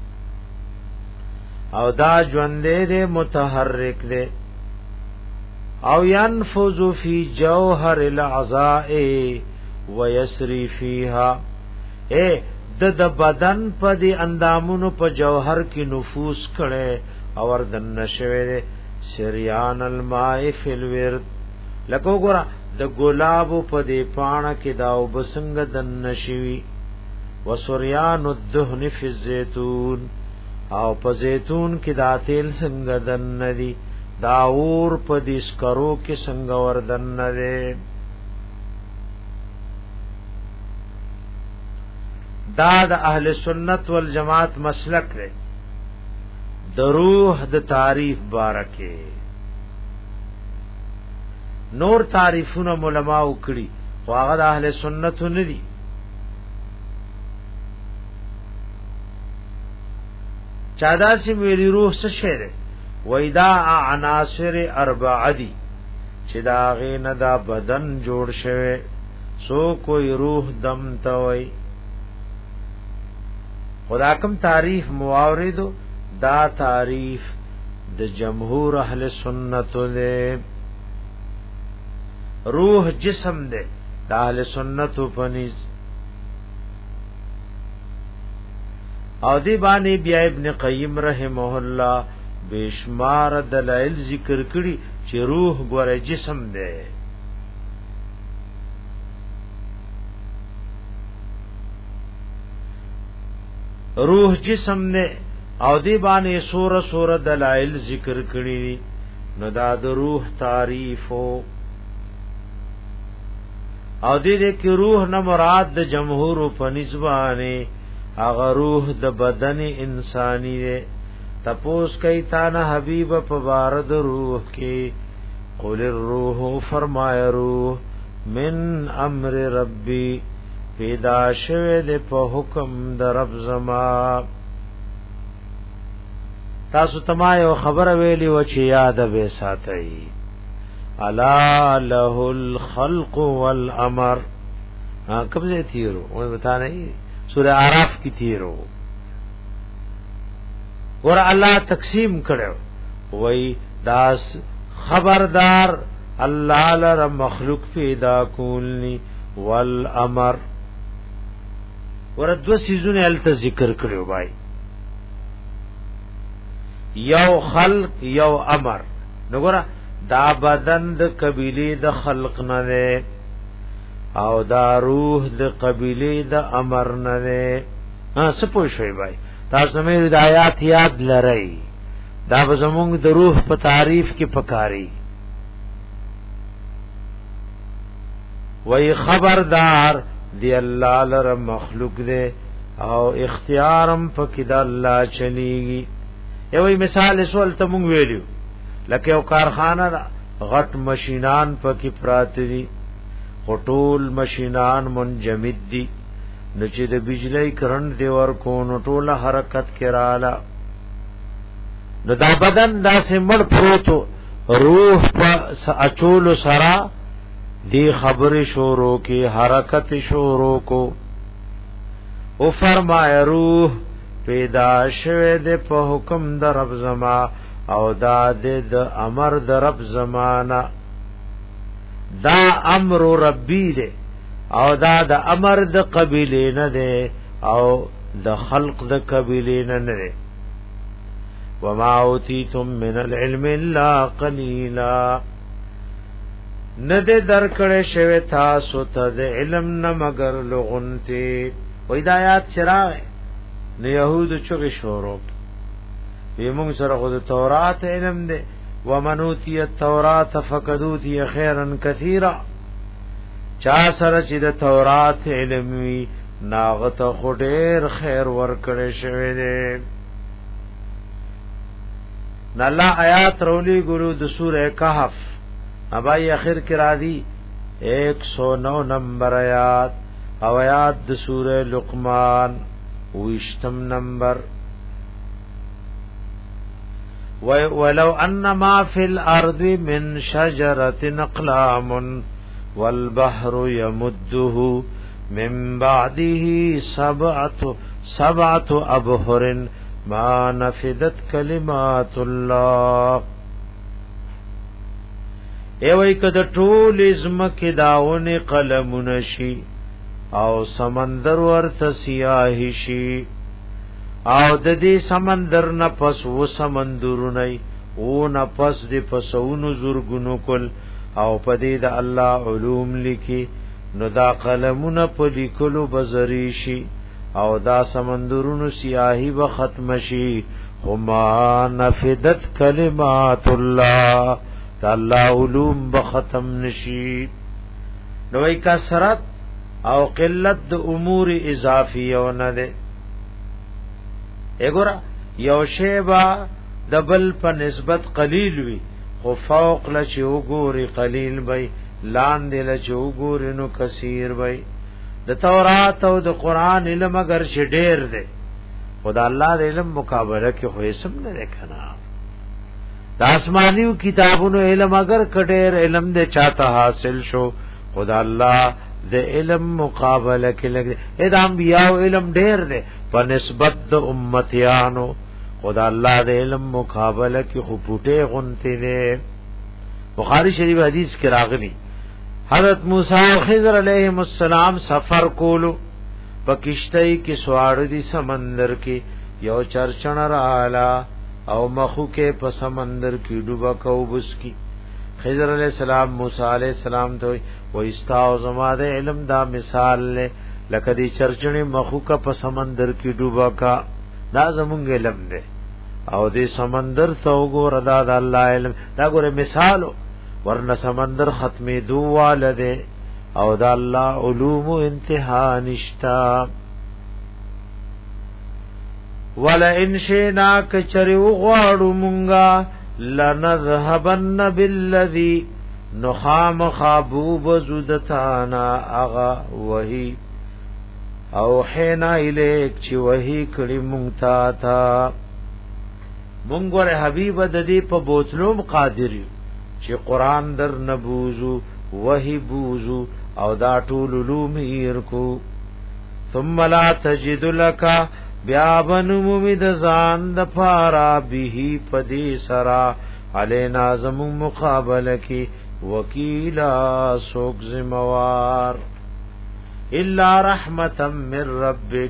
او دا ژوندې دے متحرک دے او ينفذ فی جوهر الاعضاء ويسري فيها اے د بدن په دي اندامونو په جوهر کې نفوذ کړي او دن نشوي سریان الماء فی الورد لکه وګوره د ګلاب په دې پاڼه کې دا وبسنګ دن نشوي وسریان الدهن فی الزيتون او په زيتون کې دا تیل څنګه دن ندي دا اور په دې سکرو کې څنګه وردن نه دا د اهل سنت والجماعت مسلک دی د روح د تعریف بارکه نور تعریفونه علماء وکړي خو هغه د اهل سنت نه دي چادا سی میری روح څه شهره وېدا عناصر اربعه دي چې دا غینه دا بدن جوړ شوه سو کوئی روح دم توي خدا کوم تعریف مواردو دا تعریف د جمهور اهل سنت له روح جسم دے د اهل سنت پنځ او دی باندې بیا ابن قیم رحمه الله بشمار دلائل ذکر کړي چې روح ګوره جسم دی روح جسم نه او دی باندې سور دلائل ذکر کړي نو دا د روح تعریفو او دې کې روح نه مراد د جمهور په نسبانه اغه روح د بدن انسانی دی تپوس کئی تانا حبیب پبارد روح کی قل الروح فرمایا روح من امر ربی پیدا شوه د په حکم د رب زما تاسو تمایو خبر ویلی و چې یاد به ساتي الا له الخلق والامر کب سے تیرو وہ بتا نہیں سورہ اعراف کی تیرو ور الله تقسیم کړو وای داس خبردار الله لر مخلوق پیدا کولنی والامر ور دو سيزونه ال ذکر کړو بھائی یو خلق یو امر وګوره دا بدن د قبيله د خلق نه او دا روح د قبيله د امر نه څه پوه شوي بھائی تاسو مې د آیات یاد لرئ دا به زمونږ د روح په تعریف کې پکاري وای خبردار دی الله لره مخلوق دی او اختیارم پکې د الله چلیږي یوې مثال سوال ته مونږ ویلو لکه یو کارخانه غټ ماشینان پکې پراته دي ټول ماشینان منجمد دي نو چې د بجلی کرنٹ دی ورکو نو ټوله حرکت کراله نو دا بدن داسې مړ پروتو روح په اچول سرا دی خبر شورو کی حرکت شورو کو او فرمایا روح پیدا شوه د په حکم د رب زما او دا د امر د رب زمانہ دا امر ربی دی او دا د امر د قبیله نه ده او د خلق د قبیله نه ده وما اوتیتم من العلم الا قليلا نه ده درکړې شوی تاسو ته د علم نه مگر لغونته و ہدایت چراغ نه يهود چوغي شورو یمون سره خو د تورات علم ده ومنوتی التورات فقدوتی خيرا كثيرا چا سره چې د تورات علم وی ناغت خډیر خیر ورکړې شوی دی نلا آیات رولی ګورو د سوره کهف ابای اخر کې را دي 109 نمبر آیات او آیات د سوره لقمان 20 نمبر ولو ان ما في الارض من شجره اقلام والبحر يمده من بعده سبعه ابحر ما نفدت کلمات الله. ای وای کده ټول ازمکه داونه قلم نشي او سمندر ورته سیاهی شي او د دې سمندر نه پس و سمندرونه او نه پس دې پسونو زورګونو کول او پدې د الله علوم لیکي نو دا قلمونه په لیکلو بزری شي او دا سمندرونو سیاهی به ختم شي هما نفدت کلمات الله دا الله علوم به ختم نشي. نو ای کثرت او قلت د امور اضافیه نه ده. وګوره یو شی با دبل په نسبت قلیل وي خو فوق له چې وګوري قلیل وي لاندې له چې وګوري نو کثیر وي. د تورات او د قران علم اگر چې ډېر ده خدا الله د علم مقابله کې خو اسم نه وکنا. د آسمانیو کتابونو علم اگر کډېر علم دې چاته حاصل شو خدا الله د علم مقابله کې لګي. اې د انبیاء علم ډېر ده په نسبت د امتیانو خدا الله د علم مقابله کې خو پټه غونته ده. بخاری شریف حدیث کې راغلی حضرت موسی او خضر علیهم السلام سفر کولو پکشتای کې سوار دي سمندر کې یو چرچن رااله او مخو کې په سمندر کې ډوبا کو بس کی. خضر علیہ السلام موسی علیہ السلام ته و استاو زما د علم دا مثال له لکه دی چرچنې مخو کا په سمندر کې ډوبا کا دا زمونږ علم دی او دې سمندر ته وګوره دا د الله علم دا ګوره مثالو ورنه سمندر ختمې دوالده او دا الله علوم انتها نشتا. ولا ان شئنا کچریو غواړو مونږه لنذهبن بالذي نخام خابوب زودتانا اغا وحی او حینا الیک چې وحی کړي مونږ تا مونږ ور حبیب د دې په بوتلوم قادر یو چې قران در نبوزو وحی بوزو او دا ټول علوم یې کو. ثم لا تجد لك بیا بنو مید ځان د پارا به پدی سرا علینا زمو مقابله کی وکیلا سوک زموار الا رحمتا من ربک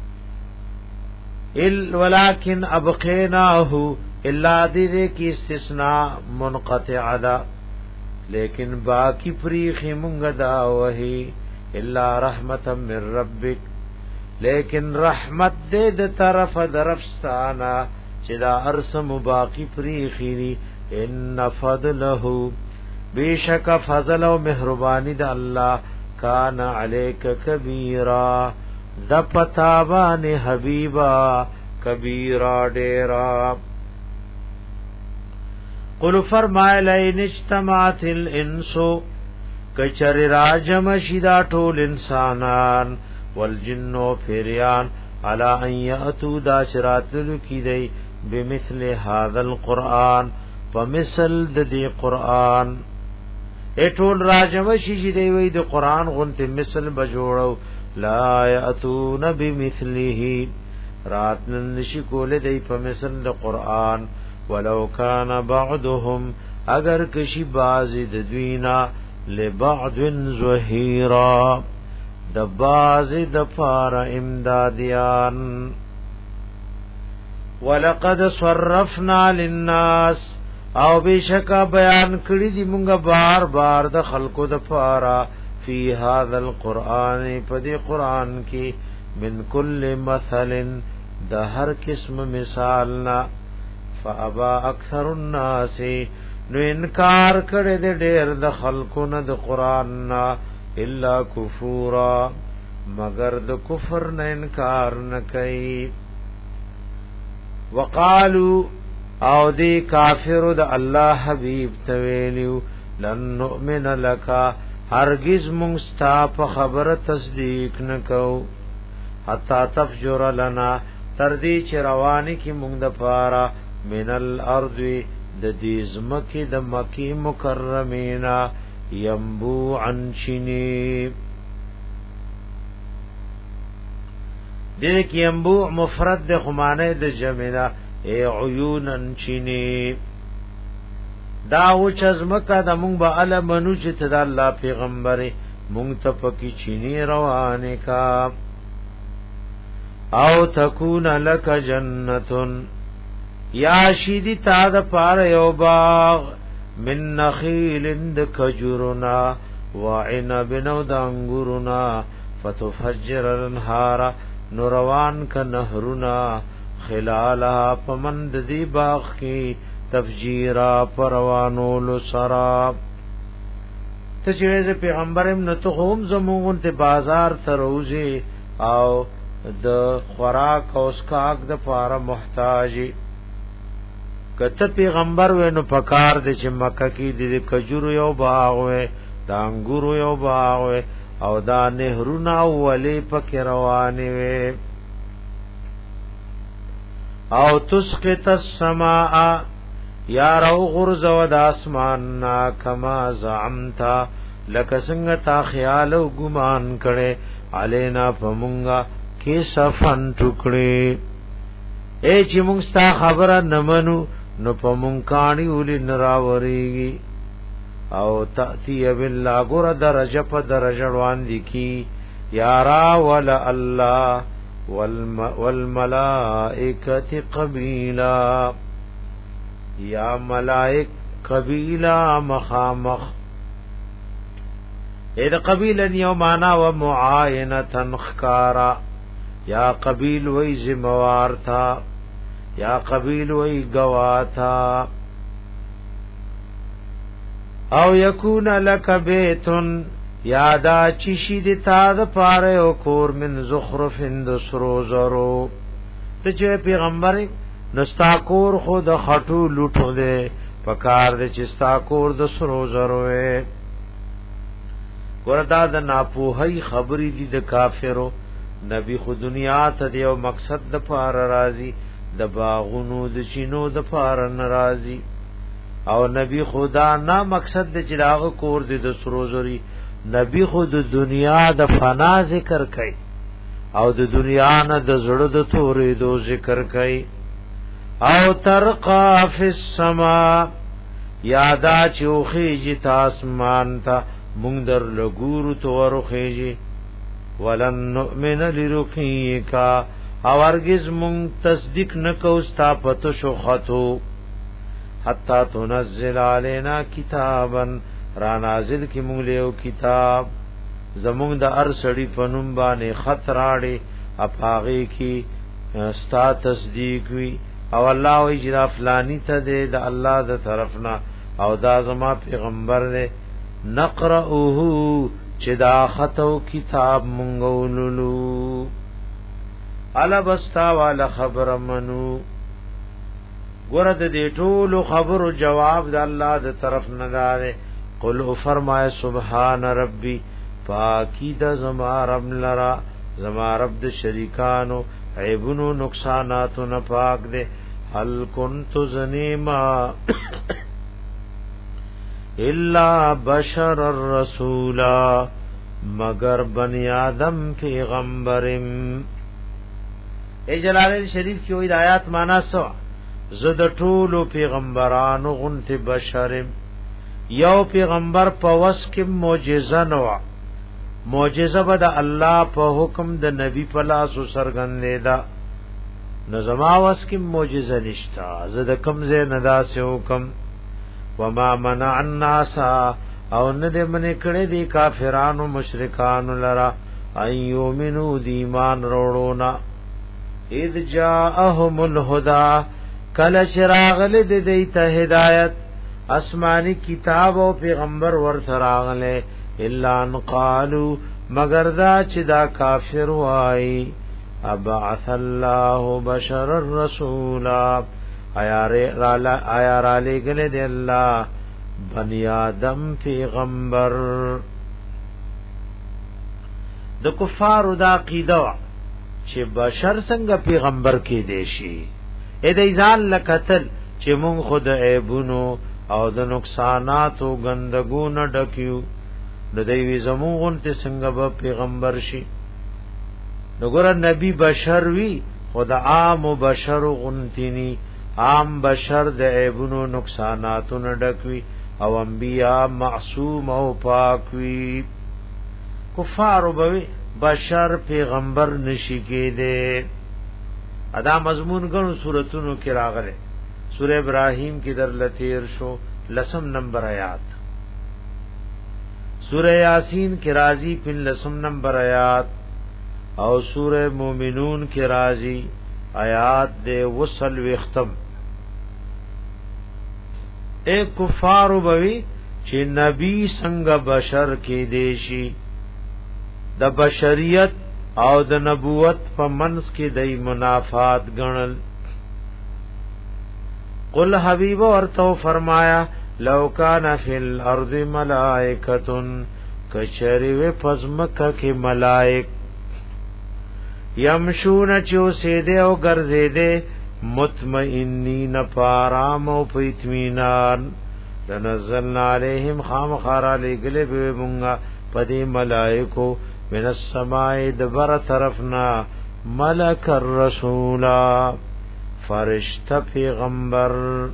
ولكن ابقیناه الا دې کی استثناء منقطع ده لیکن باقی پریخی مونږ دا وਹੀ الا رحمتا من ربک لیکن رحمت دې د طرف درفستانا چې دا ارسم باقی پریخی ان فضله بیشک فضل او مهربانی د الله کان علیک کبیرا د پتاوان حبیبا کبیرا ډیرا. قل فرمای لئن اجتمعت الانس کچر راجم شدا ټول انسانان والجن وفریان على ان یاتوا داشرات لکی بمثل هذا القرآن فمثل د دې قرآن اټول راجم شي دی وی د قرآن غنته مثل بجوړو لا یاتون بمثله راتن نشی کول دی په مثل د قرآن ولو کان بعضهم اگر کشی بعض د دوینا لبعض ظهیرا د بعض د فار امدادیان. ولقد صرفنا للناس او بشکا بیان کړی دی مونږه بار بار د خلقو د فارا فی هذا القرآن پدې قرآن کې من کل مثل د هر قسم مثالنا فابا اکثر الناس نو انکار کړي د ډېر د خلقو نه د قرآن نه الا کفورا مگر د کفر نه انکار نه کوي. وقالو او دی کافر د الله حبیب تویلو لن نؤمن لکا هرگز مونستا په خبره تصدیق نکو حتا تفجر لنا تردی چ رواني کی مونږ د پارا من الارض د دې زمکه د مکی مکرمینا ينبوعا چینی دې کې ينبوع مفرد د خمانه د جمعنا ای عیونا چینی دا و چزمکه د مونږ به علمنو چې ته د الله پیغمبر مونږ ته پکې چینی روانه کا او تکون لک جنتن یا شیدی تا د پار یو باغ من نخیل اند کجرنا وعنب نو د انګورنا فتفجر الانهار نوروان ک نهرنا خلالها پمند دی باغ کی تفجیرا پروانو لسراب ته چې پیغمبرم نو ته هم زمون ته بازار تروزی او د خوراک او اسکاک د پاره محتاجی کته پیغمبر ونو پکار د چې مکه کې د کجورو یو باغ وې د انګورو یو باغ وې او دا نهرونه ولې پکې روانې وې او تسقط السماء یا رو غرز و د اسمان نا کما زعمتا لکه څنګه تا خیال او ګمان کړي علینا فمونگا کې صفن ټکړي اے چې مونږ ستا خبره نمنو نو پمون کانی ولي نراوريږي او تأتي بالله ګور درجه په درجه روان دي کی یارا ول الله والملائکه قبیلا یا ملائک قبیلا مخامخ اې د قبیلا یو معنا و معاینه خکارا یا قبیل وی زموار تھا یا قبیل وی گوا تھا او یکون لک بیتن یادا چشی دی تا د پاره او کور من زخرف د سرو زرو ته چې پیغمبر نستا کور خود خټو لوټو دے پکار د چستا کور د سرو زرو وې وردا د ناپوهی خبرې دي د کافرو نبی خو دنیا ته یو مقصد د پاره راضی د باغونو د چینو د پاره ناراضی او نبی خدا نا مقصد د چراغ کور د سروزری نبی خود دنیا د فنا ذکر کای او د دنیا نه د زړه د تورې دو ذکر کای او ترقا فی السما یادا چوخی جتا اسمان تا مونږ در لګورو تو ورخیږي ولن نؤمن لرقیکا او ارگز مونږ تصدیق نکو ستا پتو شو خطو حتا تنزل علینا کتابا را نازل کی مونږ له کتاب زمونږ د ار سړی پنوم باندې خط راړي افاغه کی ستا تصدیق وی او الله وی جرا فلانی ته د الله د طرفنا او دا زما پیغمبر دې نقرأه چې دا خطو کتاب مونږ ولولو الا بستا والا خبر منو ګور د دې ټولو خبرو جواب د الله د طرف نه دار قل فرمای سبحان ربي پاکی د زما رب لرا زما رب د شریکانو عیبونو نقصاناتو نه پاک دے هل کنت زنیما الا بشر الرسول مگر بنی آدم پیغمبرم اے جلالین شریف کی وې آیات معنا سو زد ټولو پیغمبرانو غنت بشرم یو پیغمبر په وس کې معجزه نوا معجزه به د الله په حکم د نبی په لاس سرګندې دا نظما وس کې معجزه نشتا زد کم زه ندا سے حکم وما منع الناس او نه دې منې کړې دي کافرانو مشرکانو لرا ايومنو دی ایمان وروړونا اذ جاءهم الهدى کله چراغل دې ته هدایت آسمانی کتاب او پیغمبر ورته راغله الا ان قالوا مگر دا چې دا کافر وای ابعث الله بشر الرسول آیا را لګل دی الله بنی آدم پیغمبر د کفارو دا عقیده چې بشر څنګه پیغمبر کې دی شي اې د ځان لکتل چې مونږ خود عیبونو او د نقصانات او ګندګونو ډکیو د دوی زموږ ته څنګه به پیغمبر شي وګوره نبی بشر وی خدا عام بشر غنتینی عام بشر د عیبونو نقصاناتو ډکوي او انبیاء معصوم او پاک وی کفار وبوي بشر پیغمبر نشی کېده ادا مضمون غنو سوراتونو کې راغله سورہ ابراہیم کی در لتیر شو 10 نمبر آیات سورہ یاسین کی راضی پن 10 نمبر آیات او سورہ مومنون کی راضی آیات دے وصل وختم ایک کفار وبوي چې نبی څنګه بشر کې دیشي د بشریت او د نبوت په منځ کې د منافات غنل قل حبیب ورته فرمایا لو کان فی الارض ملائکۃ کچری و پزمکه کې ملائک یمشون چو سیده او ګرځیده مطمئنین پارام او اطمینان لنزلنا علیہم خام خارا لګلې به مونږه پدې ملائکو من السماء دبر طرفنا ملک الرسولا فرشتہ پیغمبر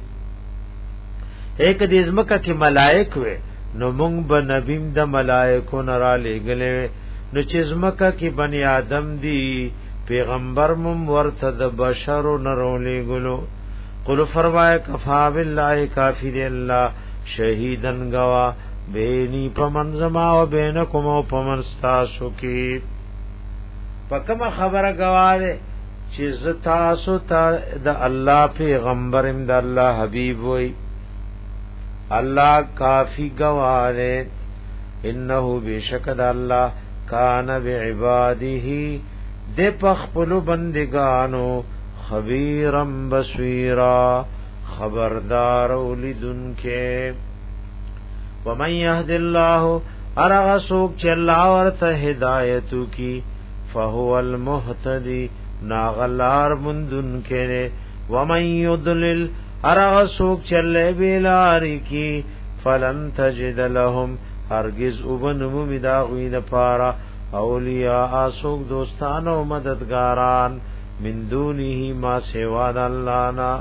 ایک دې زمکه کې ملائک وې نو مونږ به نبیم د ملائکو نرا لګلې نو چې زمکه کې بنی آدم دی پیغمبر مم ورته د بشر نرولې ګلو قل فرمایا کفا بالله کافی دی الله شهیدن گوا بینی پمن زما او بینکم او پمن تاسو کی پکما خبره گواله چې تاسو ته د الله پیغمبر د الله حبیب وای الله کافی گواله انه بشکد الله کان بعباده د پخپلو بندگانو خبیرم بصیرا خبردار اولیدن کے ومن یهد الله ارغسوک چه اللہ ورت ہدایتو کی فهو المهتدی ناغلار مندن کے ومن یضلل ارغسوک چه اللہ بیلاری کی فلن تجد لهم هرگز ابنمو مداغوین پارا اولیاء آسوک دوستان و مددگاران من دونه ما سوا د الله نا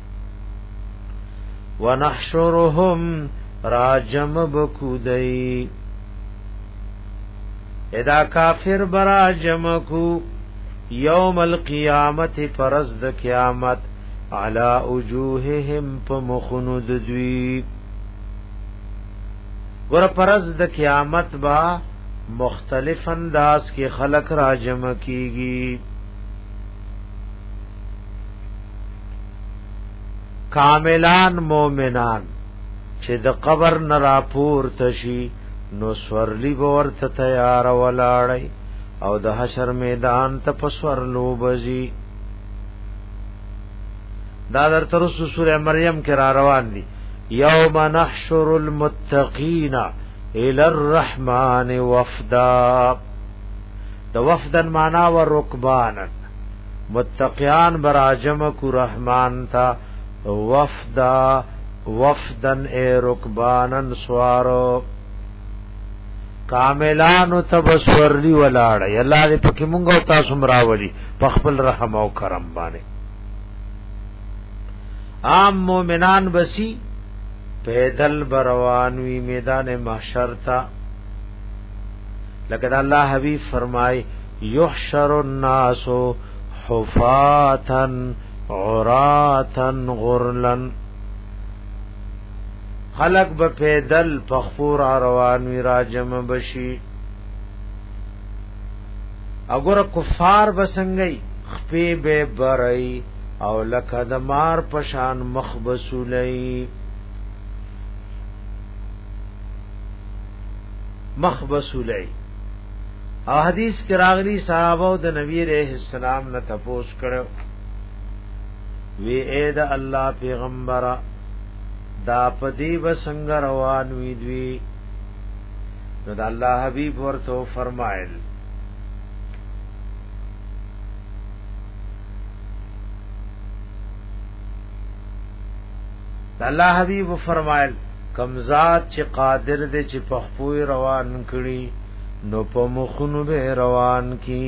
ونحشرهم راجم بکودئی ادا کافر برا جمع کو یوم القیامت پرز د قیامت علی وجوههم پمخند دوی ور پرز د قیامت با مختلف انداز کے خلق راجم کیگی کاملان مومنان چې د قبر نراپور تشي نو سورلی ورته تیار ولاړی او د حشر میدان ته پسورلو بزي دا در ترس سوره مریم کې را روان دي یوم نحشر المتقین الى الرحمن وفدا د وفدن معنا و رکبان متقیان براجم کو رحمان تا وفدن اے رکبانن سوارو کاملانو تبسورلی ولاړی الله دې پکې مونږ او تاسو مراولي په خپل رحم او کرم باندې عام مومنان بسی پیدل بروانوی میدان محشر تا لکه الله حبیب فرمای یحشر الناس حفاتا عراتا غرلن خلق به پیدل پخپور روان وی راجم بشي اگر کفار بسنگئی خپی به برئی او لکه د مار پشان مخبسولی او حدیث کی راغلی صحابه د نبی علیہ السلام نه تپوس کړو وی اے د الله پیغمبر دا پدی وسنګ روان وی دوی نو د الله حبیب ورته فرمایل الله حبیب فرمایل کم ذات چې قادر دې چې په خپل روان کړي نو په مخونو به روان کی.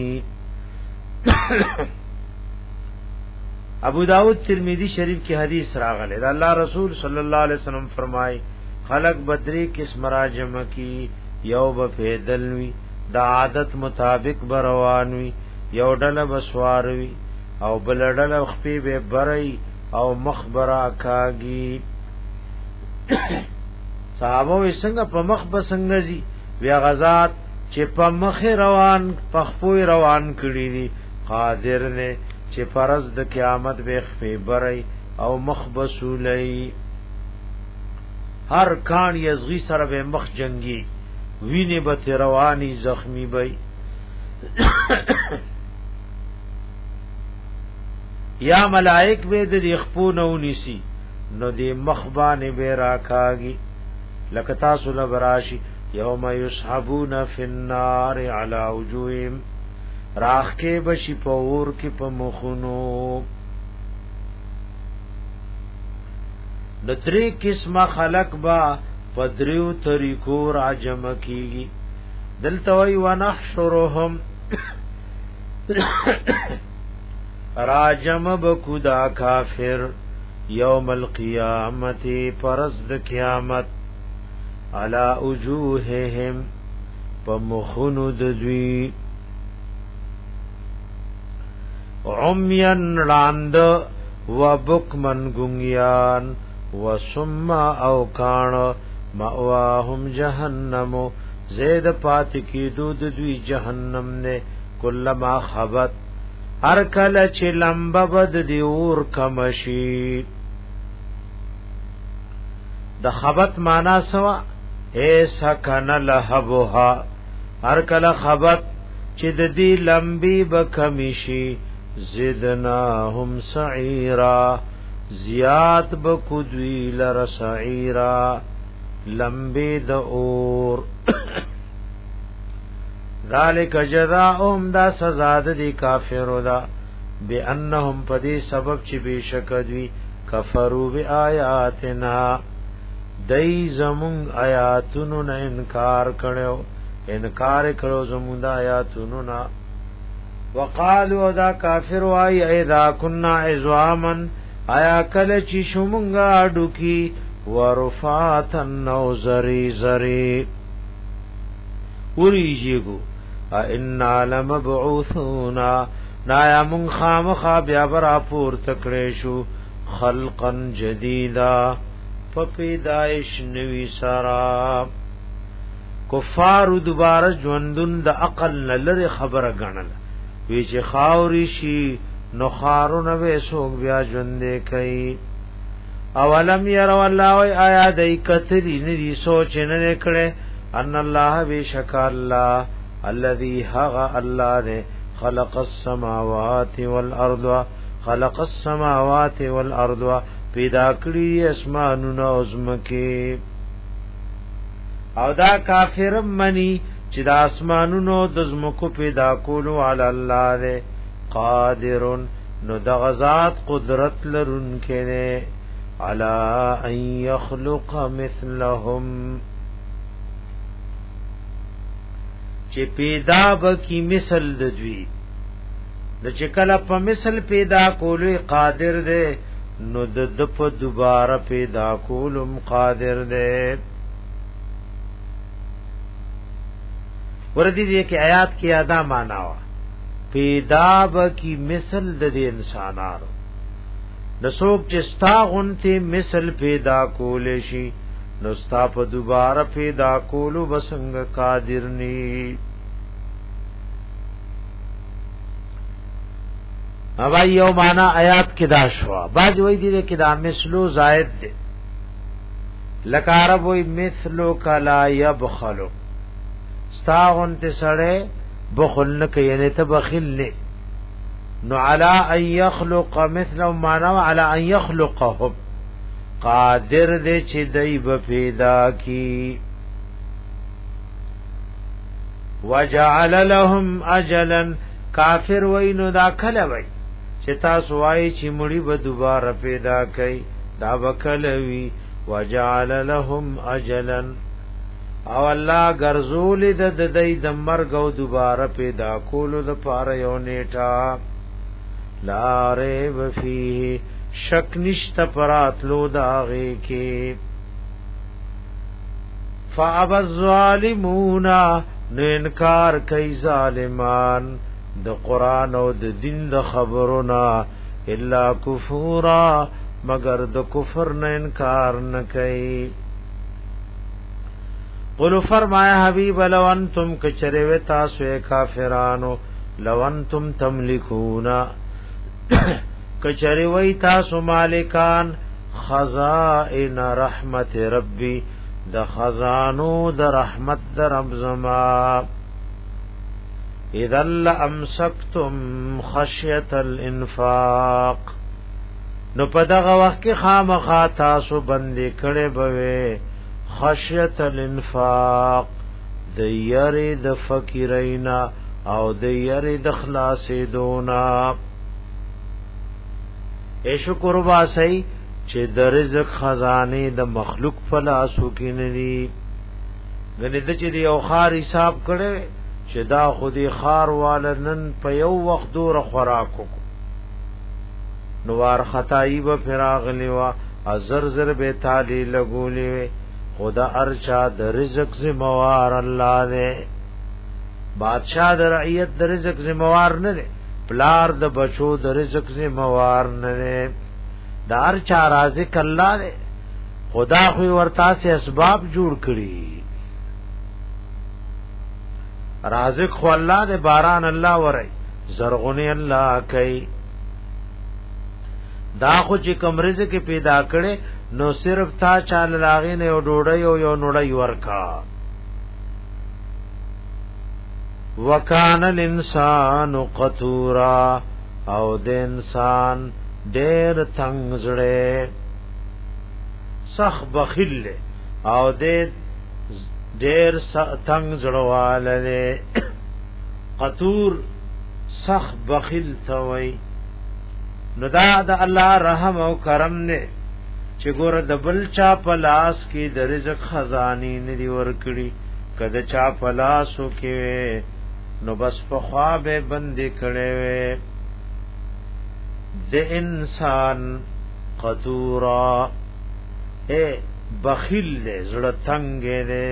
ابو داود ترمذی شریف کی حدیث راغله دا الله رسول صلی الله علیه وسلم فرمای خلق بدری قسم راجم کی یو به پیدلوی دا عادت مطابق بروانوی یو ډله بسواروی او بل ډله خپې به برئی او مخبره کاږي. صحابه وي څنګه په مخ بسنګ زی بیا غزاد چې په مخ روان په خپوی روان کړی دي قادر نه چې فرض د قیامت به خپې برئی او مخ بسولای هر کان یزغی سره به مخ جنگي ویني به رواني زخمی بي. یا ملائک به د خپونو نسی نو دی مخبان به راکاږي لکه تاسو لبراشي یوم یسحبون فی النار علی وجوههم راخ کې بشي پور کې په مخونو. د درې قسمه خلق با پدریو طریقو راجم کیږي دلته وی ونحشرهم راجم بکدا کافر یوم القیامت پرز د قیامت علی وجوههم پمخونو ددوی عمیان راند و بکمن گنگیان و سما او کان مأواهم جهنم زید پات کی دود دوی جهنم نے کلما خبت هر کله چې لمبه بد دی اور کمشي. د خبت معنا سوا ایسا کن لهبها هر کله خبت چې د دې لمبي بکمشي زدناهم سعيرا زیات بکدوی لر سعيرا لمبي د اور. ذالک جزاؤهم دا سزا د دي کافرو دا بانهم پدی سبب چې بشکدوی کفروا بیااتنا دای زمون آیاتونو نه انکار کړو زمون د آیاتونو نه. وقالو دا کافر وای اذا كنا عظاما آیا کله چې شومنګا اډو کی ورفاتن او زری وریجیگو انا لمبعوثون نایا من خامخا بیا برا پور تکڑیشو خلقا جدیدا پپیدائش نوی سارا. کفارو دوباره ژوندون د عقل نلر خبره غنل وی چې خاوري شي نو خارونه به سوق بیا ژوندې کوي. اولم يروا الله آیا دای کتلی ندی سوچ نه کړي ان الله بشک الله الذي هغ الله نے خلق السماوات والارض پیدا کړی اسمانونه او زمکه. او دا کافر منی چې د اسمانونو د زمکو پیدا کولو علی الله دې قادرون نو د غزاد قدرت لرونکې نه علی ان یخلق مثلهم چې پیدا بکی مثل د دوی د چې کله په مثل پیدا کولو قادر دې نو د په دوباره پیدا کولم قادر دې. وردی دې کې آیات کې ادا معنا وا پیدا بکی مثل د انسانانو د څوک چې ستا غونته مثل پیدا کول شي نو ستا په دوباره پیدا کولو بسنګ قادر ني. او یو معنا آیات کې دا شوا باج وای دي کې دا مثلو زائد دي لکه عرب وای مثلو کلا يبخلو ستاغون ته سړی بخل نه کوي نه ته بخیل نه نو علا ان يخلق مثله معنا علا ان يخلقهم قادر دې چې دای په پیدا کی. وجعل لهم اجلا کافر وینو دا کله وای چې تاسو وای چې مړی به دوباره پیدا کړي دا وکلوی وجعل لهم اجلا او الله ګرځول د دې د مرګ او دوباره پیدا کولو د پاره یو نیټه لا ریب فیه شک نشت پراتلو داغه کې فاب الظالمون نو انکار کوي ظالمان د قران او د دین د خبرونه الا کفورا مگر د کفر نه انکار نه کوي قل فرمایا حبیب لو انتم کچره و تاسو کافرانو لو انتم تملکونا کچره وی تاسو مالکان خزائن رحمت ربی د خزانو د رحمت در رب زما اذا لامسکتم خشیت الانفاق نو په دغه وخت کې خامخا تاسو بندي کړي بوي خشیت الانفاق د یری د فقیرینا او د یری د خلاصې دونا ای شکر واسي چې د رزق خزانه د مخلوق فلاسو کې ندي غني د چې یو خار حساب کړي چې دا خودي خار والنن په یو وخت دور خوراکو نوار خطائی با فراغلی و ازر زر بے تالی لگولی و خدا ارچا در رزق زموار اللہ دے بادشاہ در رعیت در رزق زموار ندے پلار د بچو در رزق زموار ندے دا ارچا رازق اللہ دے خدا خوی ورتا سے اسباب جوڑ کری رازق خو اللہ دے باران اللہ ورائی زرغنی اللہ کئی دا خو چې کوم رزق پیدا کړي نو صرف تا چال لاغې نه یو ډوډۍ او یو نوړی ورکا وکانه الانسان قطورا او د انسان ډېر تنگ زړه سخ بخیل او د ډېر تنگ زړواله قطور سخ بخیل توي نو دا د الله رحم او کرم نه چې ګور د بل چا پلاس کې د رزق خزاني ندي ورکړي کده چا پلاسو کې نو بس په خوابه بندي کړي وي د انسان قطورا اے بخیل دے زړه تنگ دے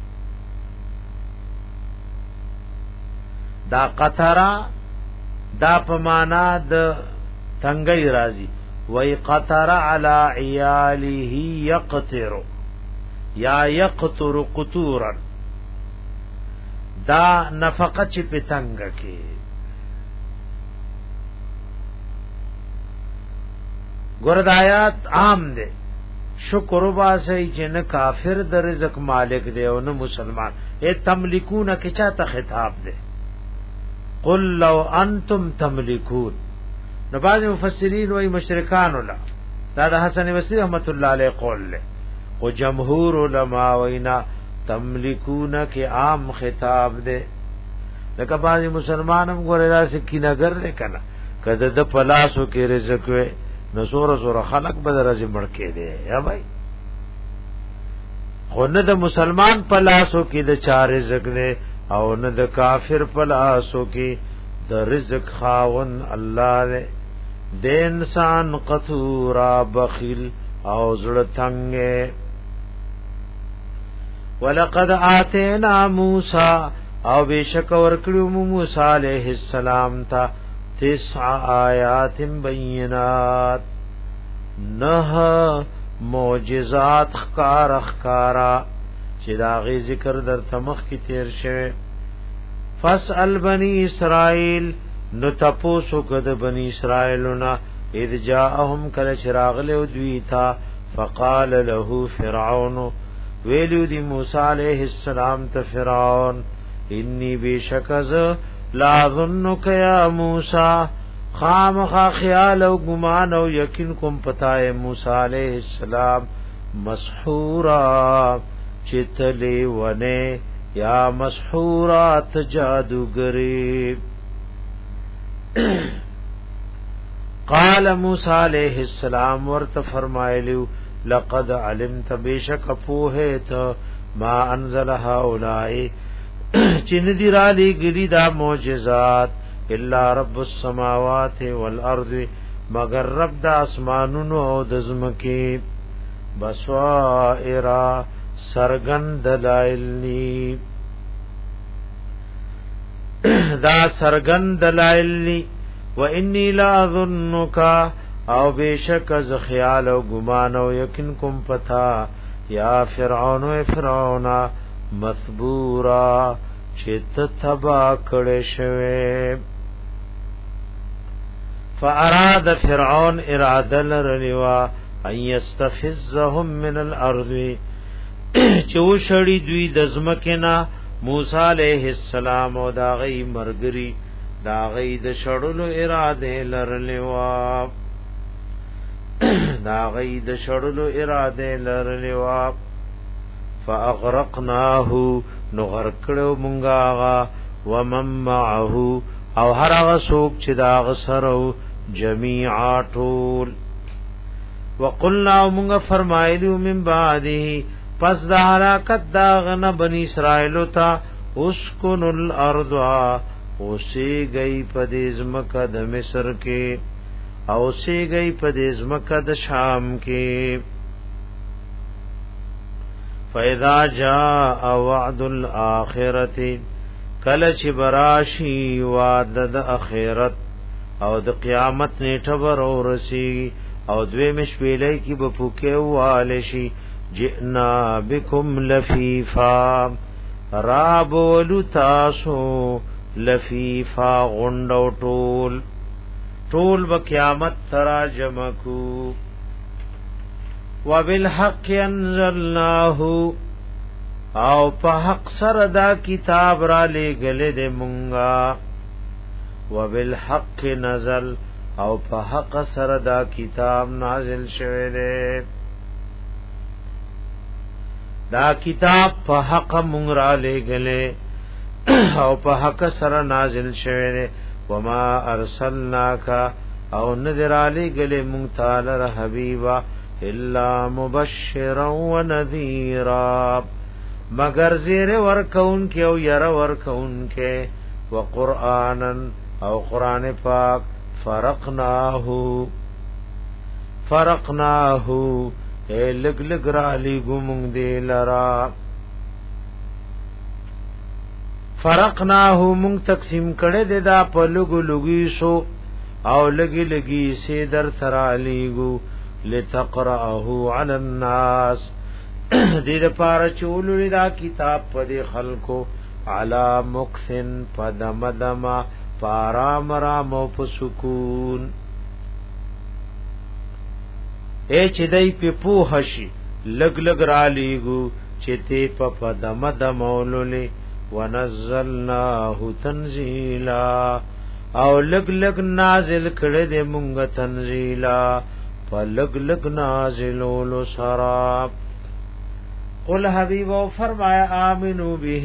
دا قطرا دا پمانا د تنگی رازی وی قطر علی عیاله یقطر یا یقطر قطورا دا نفقه چی پی تنگ کی گرد آیات عام دے شکر باسی چی نه کافر در رزق مالک دے و نه مسلمان اے تملکون کچا تا خطاب دے قل لو انتم تملکون نو بعض مفسرین وی مشرکان ولا دا د حسن بصری رحمت الله علیه قول له او جمهور علماء وینا تملکون کې عام خطاب ده لکه بعض مسلمانم ګورې راځي کینګر نه کنا کده د پلاسو کې رزق وي نو سور خلق بدر از مړکې دي یا بھائی خو نه د مسلمان پلاسو کې د چار رزق نه او نه د کافر پلاسو کې د رزق خاون الله دې د انسان قطورا بخیل او زړه تنگ ولقد آتینا موسی او بشک ورکړو موسی علیہ السلام ته 9 آیات بینات 9 معجزات خکارا چې دا غي ذکر در تمخ کی تیر شوه فاسأل بنی اسرائیل نو تپوسو کد بنی اسرائیلنا اذ جاءهم کل چراغ له دوی تا فقال له فرعون ویلو دی موسی علیہ السلام ته فرعون انی بشکز لا ظنک یا موسی خامخا خیال او گمان او یقین کوم پتاے موسی علیہ السلام مسحورا چتلی ونه یا مسحورات جادوگری قال موسی علیہ السلام ورته فرمایلیو لقد علمت بشک پوهت ما انزل هؤلاء چن دی را لګری دا معجزات الا رب السماوات والارض مگر رب د اسمانونو او د زمکه بصائر سرغن دلائلی دا سرغن دلائلی و انی لا ظنک او بیشک از خیال او گمان او یقین کوم پتا یا فرعون و فرعون مثبورا چت تبا کړه شوه فاراد فرعون اراده لرنوا ان يستفزهم من الارض چو شړی دوی د زمکنا موسی علیہ السلام او دا غي مرګري دا غي د شړلو اراده لرلوا دا غي د شړلو اراده لرلوا فاغرقناه نغرقلو مونږه ومن معه او هر هغه څوک چې دا غسرو جميعا ټول وقلنا مونږ فرمایلو من بعده پس د حرکت دا غنه بنی اسرائیل تا اسكن الارض اوسی گئی پدیز مکه د مصر کې او سی گئی پدیز مکه د شام کې فاذا جاء وعد الاخرته کله چې براشي وعده د اخرت او د قیامت نیټه ورورسي او دوی مشویلې کې بپوکه واله شي جئنا بكم لفيفا راب ولتاسو لفيفا غندو طول بقیامت تراجمکو وبالحق انزلناه او په حق سره دا کتاب را لګلې د مونږه وبالحق نزل او په حق سره دا کتاب نازل شوه دی دا کتاب په حق مونږ را لګلې او په حق سره نازل شوه دی وما ارسلناک او نذر علی گله مونږ تعالی حبیبا الا مبشرا ونذیرا مگر زیر ورکون کې او ير ورکون کې وقرانا او قران پاک فرقناه لګ لګ را علی ګمږ دی لرا فرقناه مونږ تقسیم کړه د دا په لګو لګي شو او لګي لګي سي در سره علیګو لتقرأه على الناس دې لپاره چولې دا کتاب په دې خلکو علا مکثن پدمدما پارام رام او په سکون اے چې دای په پوه شي لګ لګ را لیګو چې ته په پدمدما ولولې ونزلناه تنزیلا او لګ لګ نازل کړه دې مونږ تنزیلا فلګ لګ نازلولو سراب قل حبیب او فرمایا امنو به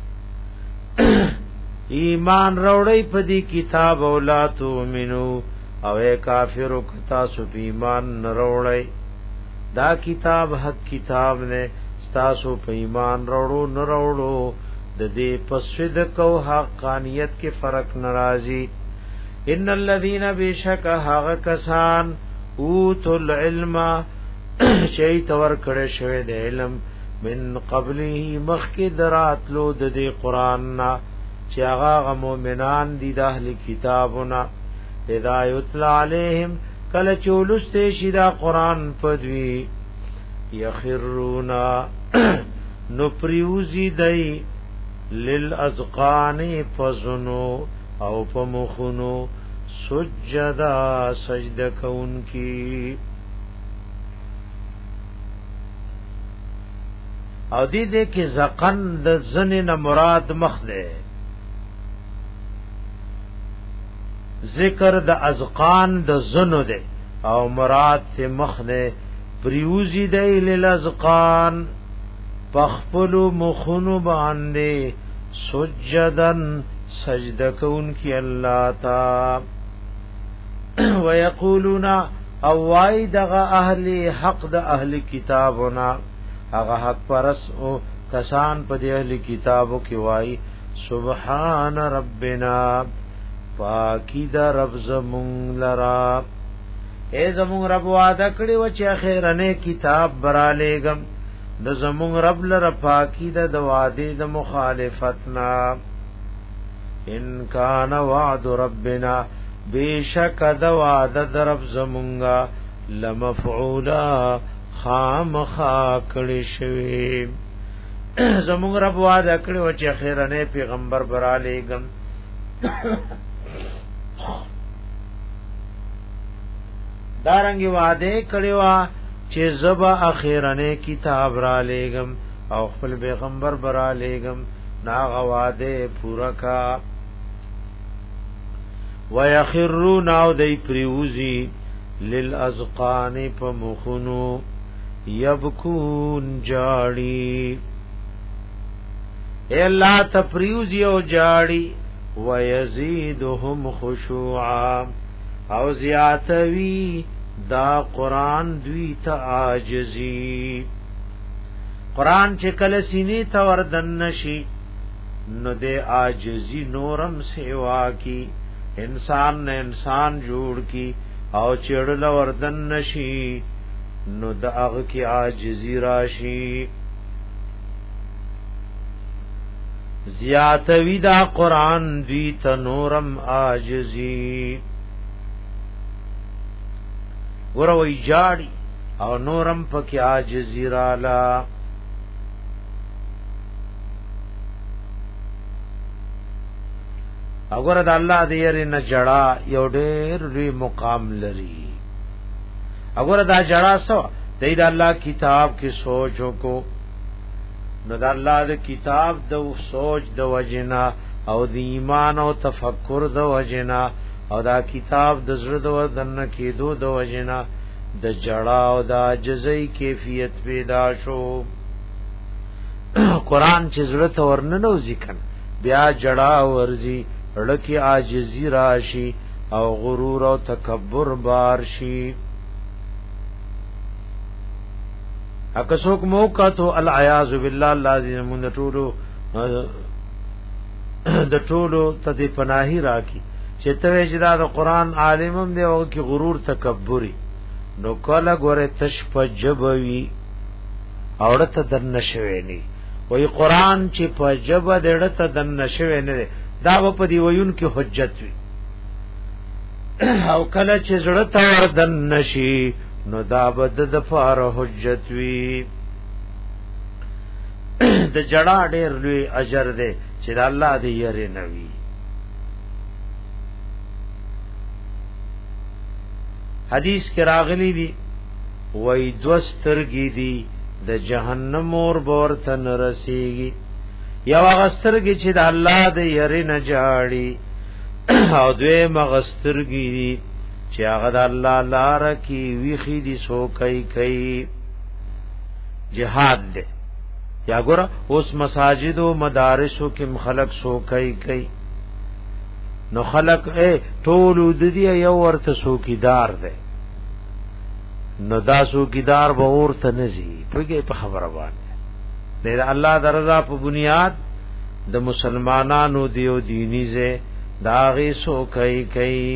ایمان روړی په دې کتاب او لا تؤمنو او کافرو کتا سو ایمان نروړی دا کتاب حق کتاب نه تاسو په ایمان وروړو نروړو د دې پسید کو حقانیت کې فرق ناراضي ان الذين بشک هغه کسان اوتل علم شی تور کړه شوی د علم من قبله مخک دراتلو د دې قران نا چې هغه مؤمنان دي د اهل کتابونه هدایت علیهم کله چولسته شي دا قران پدوی یخرونا نو پریوزی دای للازقان فزنو او پمخونو سجدا سجده کون کی او دې کې زقن د زن نه مراد مخ ده ذکر د ازقان د زنو ده او مراد ته مخ ده پریوزی دی للازقان پخپلو مخونو باندې سجدن سجده کون کی اللہ تا ويقولون او وای دغه اهل حق د اهل کتابنا هغه حق پرس او کسان په دې اهل کتابو کې وای سبحان ربنا پاکی دا رب زمون لرا اے زمون رب وعده کړی و چې اخیرنه کتاب برا لېګم د زمون رب لرا پاکی دا د وعده د مخالفتنا ان کان وعد ربنا بیشک دا وعده د رب زمونگا لمفعولا خامخا کړی شوی زمون رب وعده کړی و چې اخیرنه پیغمبر برا لېګم دارنګي وعده کړیوا چې زبا اخیرنه کتاب را لېګم او خپل پیغمبر برا لېګم نا وعده پورا کا ويخرون او دای پریوزی للاذقان پمخنو یبکون جاړي الا تپریوزی او جاړي ويزيدهم خشوعا او زیاتوی دا قران دوی ته عاجزی قران چې کله سینې ته وردن نشي نو د عاجزی نورم سیوا کی انسان نه انسان جوړ کی او چړل وردن نشي نو دغه کی عاجزی راشي زیاتوی دا قرآن دی تنورم آجزی وروی جاڑی او نورم پکی آجزی رالا اگر دا اللہ دیری نجڑا یو دیر ری مقام لری اگر دا جڑا سوا دی دا اللہ کتاب کی سوچوں کو نو دا الله د کتاب د سوچ د وجنا او د ایمان او تفکر د وجنا او دا کتاب د زړه د ودن کې د وجنا د جړا او د عجزي کیفیت پیدا شو قران چې زړه ته ورننو ذکر بیا جړا ورزي لکه عاجزي راشي او غرور او تکبر بار شي اکسوک موقع تو العیاذ بالله الذی من ټولو د ټولو ته پناهی راکی چې ته اجرا د قران عالمم دی او کی غرور تکبری نو کله ګوره تش پجبوی اورته دن شوی نی وی قران چې پجب دړه دن شوی نه دا په دی ویون کی حجت وی او کله چې زړه ته وردن نشي نو دا بد د فار حجت وی د جڑا ډیر لوی اجر دی چې الله دې یری نوی حدیث کې راغلی دی وای دوسترګی دی د جهنم اور ورته نرسیږي یو غسترګی چې د الله دې یری نه جاړي او دوی مغسترګی دی چې هغه د الله لار کې ویخي دي سو کوي جهاد دې یا ګور اوس مساجد او مدارسو کې خلق سو کوي نو خلق ټول د دې یو ورته سوکیدار دی نو دا سوکیدار به ورته نزي پرګه په خبره باندې د الله درزا په بنیاد د مسلمانانو دیو دینی زه داغي سو کوي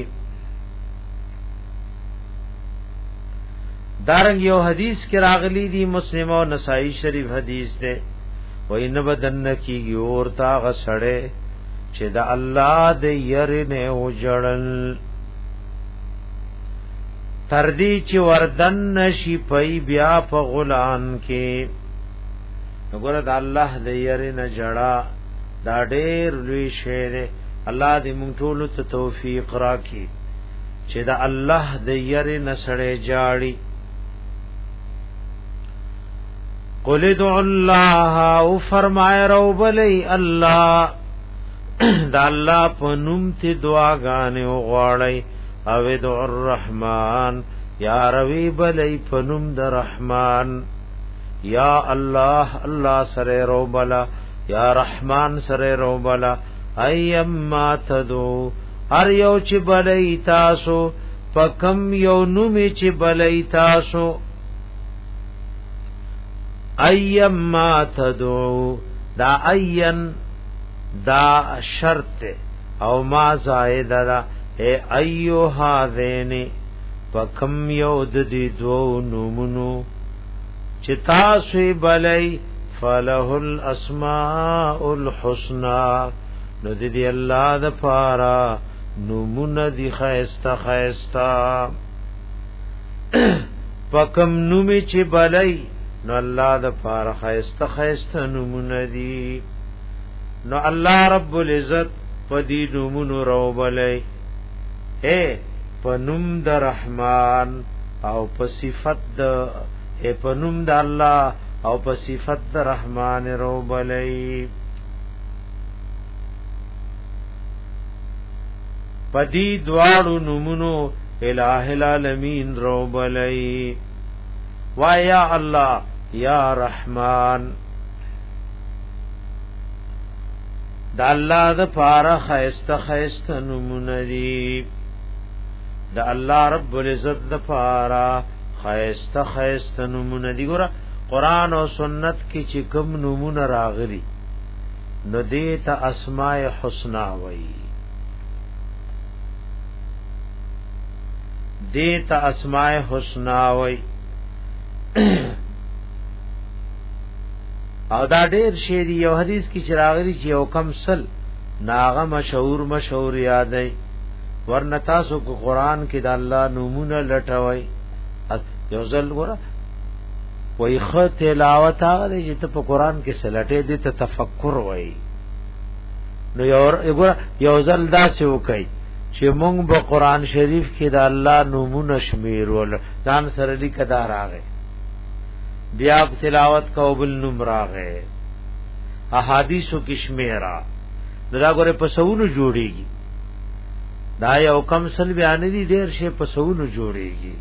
دارنګ یو حدیث کې راغلی دی مسلم او نسائی شریف حدیث ده وای نه بدن کیږي اور تا غسړې چې د الله د ير نه وجړل تر دې چې وردن نشي پي بیا په غلان کې وګوره د الله د ير نه جړه دا ډېر لوی شی ده الله دې مونږ ټول ته توفیق راکړي چې د الله د ير نه سړې جاړي قل ادعوا الله او فرمای رو بلی الله دا الله په نوم ته دعاګانې وغواړي او ادعوا الرحمن یا روی بلی په نوم د رحمان یا الله الله سره رو بلا یا رحمان سره رو بلا ايما تدو هر یو چې بلی تاسو پکم یو نومی چی بلی تاسو ایم ما تدعو دا این دا شرط او ما زائد دا اے ایو هاذین پکم یو دی دو نومنو چی تاسو بلی فله الاسماء الحسنى نو دی اللہ دا پارا نومن دی خیستا خیستا پکم نومی چی بلی نو اللہ دا پارا خیستا خیستا نومن دی نو اللہ رب العزت پدی نومن رو بلی اے پنوم دا رحمان او پصفت دا اے پنوم دا اللہ او پصفت دا رحمان رو بلی پدی دوارو نمونو الہ العالمین رو بلی یا اللہ یا رحمان دا اللہ دا پارا خیست خیست نمون دی دا اللہ رب العزت دا پارا خیست خیست نمون دی گورا قرآن و سنت کی چکم نمون راغلی نو دیتا اسماء حسنا وی دیتا اسماء حسنا وی او دا ډیر شی دی یو حدیث کی چراغلی چې یو کم سل ناغه مشهور یادای ورنه تاسو کو قران کې د الله نمونه لټوي یو ځل ګره وای خ تلاوت هغه چې ته په قران کې سلټې دي ته تفکر وای نو یو ځل دا څه وکي چې مونږ په قران شریف کې د الله نمونه شمیرول ځان سره لیکدا راغی بیا تلاوت کو بل نمراغه احادیثو کشمیرا دا غره پسونو جوړیږي دا یو کم سل بیان دي ډیر شی پسونو جوړیږي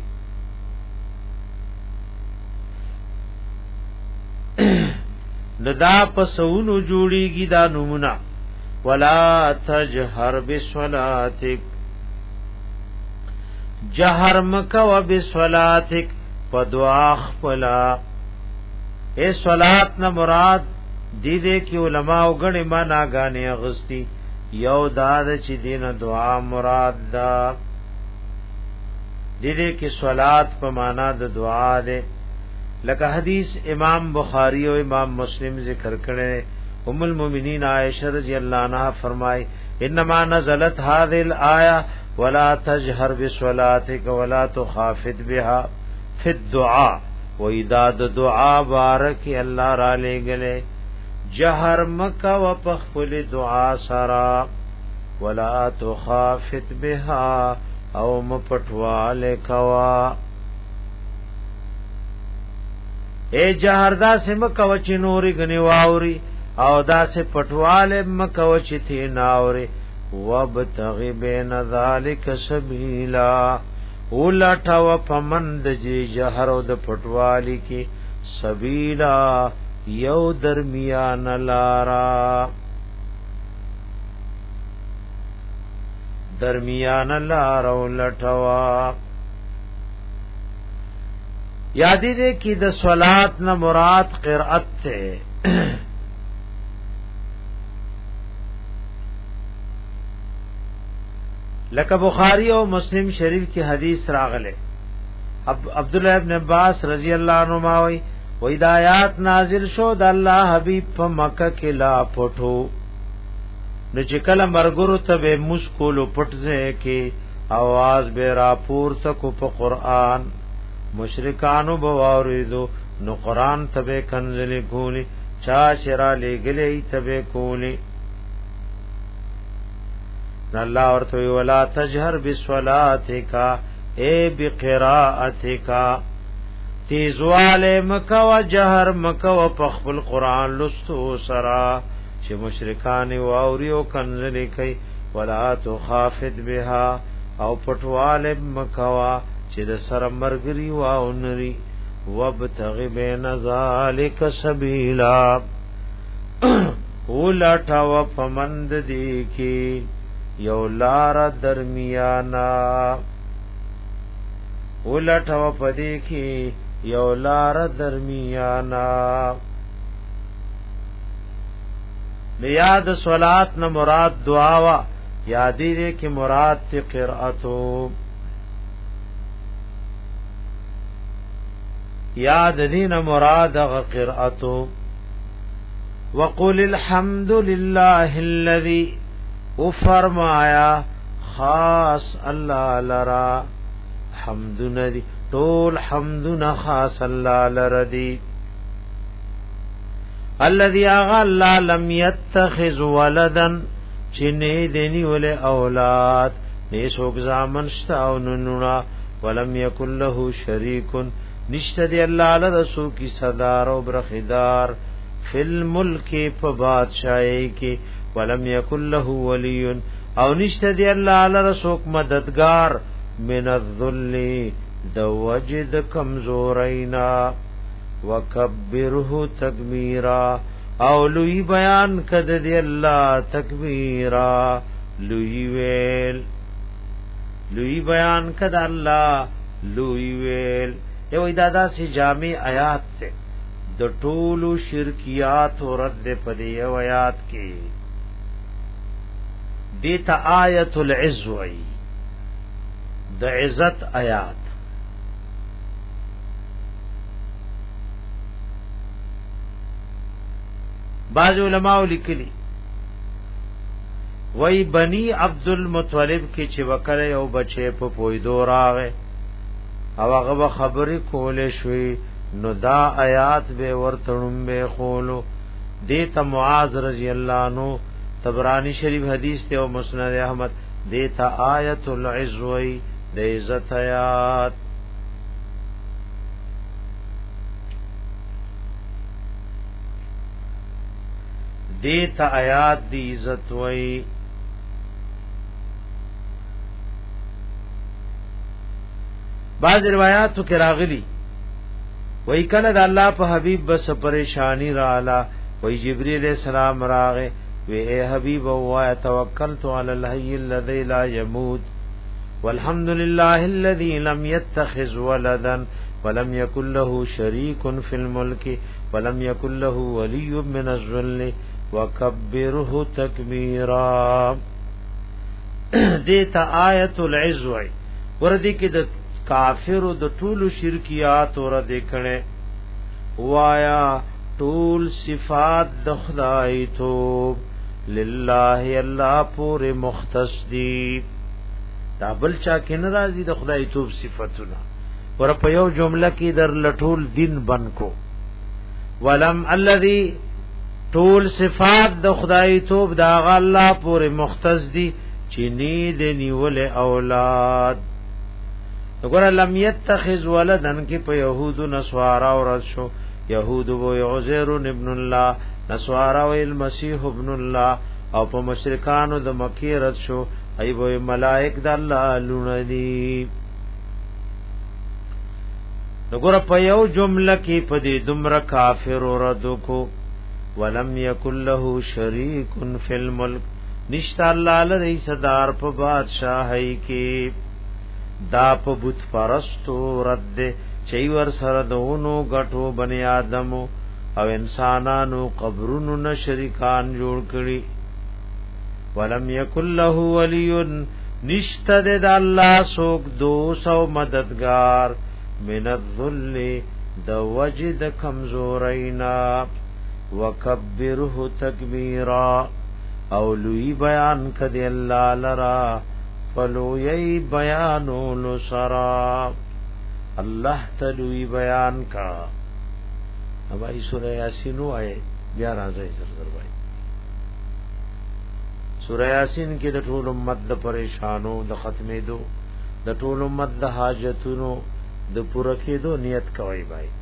دا پسونو جوړیږي دا نمونه ولا تجهر بصلاتک جهر مکو بصلاتک پدعا خپلا اے صلات نہ مراد دی دے کی علماء غنی معنا غانی اغستی یو داد چی دین دعا مراد دا دی دے کی صلات په معنا د دعا دے لکه حدیث امام بخاری او امام مسلم ذکر کړي ام المؤمنین عائشہ رضی اللہ عنہا فرمائے انما نزلت هذه الايه ولا تجهر بصلاتك ولا تخافت بها فی الدعاء و ایداد دعا بارک اللہ را لے گلے جہر مکا و پخفل دعا سرا ولا تخافت بها او مپٹوال کوا اے جہر دا سے مکا و چنوری گنی واوری او دا سے پٹوال مکا و چتی ناوری وابتغی بین ذالک سبیلا اولټا و پمند جی جهر او د پټوالی کی سبیلا یو درمیان لارا ولټوا یادی دې کی د صلات نه مراد قرأت ته لکه بخاری او مسلم شریف کی حدیث راغله عبداللہ ابن عباس رضی اللہ عنہما وی ہدایات نازل شو د الله حبیب په مکه کې لا پټو نو چې کله مرګرو ته به مشکول پټځه کې आवाज به را پورته کو په قران مشرکانو بواریدو نو قران ته به کنزلی کولی چا شرا لګلې ته به کولی اللہ ورته ولا تجهر بصلاتک اے بقراءتک تیزوال مکه و جهر مکه و پخبل قران لستو سرا چې مشرکان و اوریو کنزلی کوي ولا تخافت بها او پټوال مکه وا چې د سر مرګري و اونري وابتغ بین ذالک سبیلا ولټا و پمند دی کی یو لار درمیانا ولټو پدې کې یو لار درمیانا یاد صلات نه مراد دعا وا یادی دې کې مراد تی قرأتو یاد دین مراد قرأتو وقل الحمد لله الذي فرمایا خاص الله لرا حمدنا دی طول حمدنا خاص الله لرا دی الذي اغا لم يتخذ ولدا چنه دنی ول اولاد نیسوک زامن شتاو ننونا ولم يكن له شريك نشته دی الله لرسو کی صدار او برخدار فی الملک په بادشاہی کې ولم يكن له ولي او نشته دی الله لرسو مددگار من الذل د وجد کمزورینا وکبره تکبیرا او لوی بیان کد دی الله تکبیرا لوی بیان کد الله لوی ویل یو دادا سی جامع آیات ته د ټولو شرکیات او رد پدې یو آیات کې دیتا آیت العز وی د عزت آیات بعض علماء لیکلي وی بنی عبد المطلب کې چې وکړه یو بچي په پویدو راغې او هغه خبرې کولې شوې نو دا آیات به ورتړم به خولو دیتا معاذ رضی الله عنه طبرانی شریف حدیث ته او مسند احمد دیتا آیت العزوی د عزت آیات دیتا آیات دی عزت وی بعض روایاتو کې راغلي وای کله د الله په حبیب بس پریشانی رااله وای جبرئیل علیہ السلام راغه وی اے حبیب او توکلت علی الحی الذی لا يموت والحمد لله الذي لم يتخذ ولدا ولم يكن له شريك في الملك ولم يكن له ولي من الذل وكبره تکبیرا دیتا آیت العزو وردی کې د کافر د ټول شرکیات اور دکھنے وایا ټول صفات د خدای تو لله الله پورې مختص دي دا بل چا کې ناراضي د خدای تو صفاتونه ور په یو جمله کې در لټول دین بن کو ولم الذي ټول صفات د خدای تو دا الله پورې مختص دي چې ني د نیول اولاد وګوره لم يتخذ ولدن کې په يهود نصارا او رسو يهود و عزير ابن الله نصارا و المسيح ابن الله او په مشرکانو د مکی رسو ای و ملائک د الله لونني وګوره په یو جمله کې په دې دمر کافر رد کو ولم يكن له شريك في الملك نشتا الله لري صدر په بادشاہي کې دا په بت پرستو رد چي ور سره دونو غټو بني آدمو او انسانانو قبرونو نه شریکان جوړ کړي ولم يكن له ولي نشتد د الله سوک 200 مددگار من الذل د وجد کمزورینا وکبره تکبیرا او لوی بیان کدی الله لرا فلو یی بیانو لسرا اللہ تلوی بیان کا اب ای سورہ یاسین آئے بیا راځي زر بھائی سورہ یاسین کې د ټول امت د پریشانو د ختمېدو د ټول امت د حاجتونو د پوره کېدو نیت کوي بھائی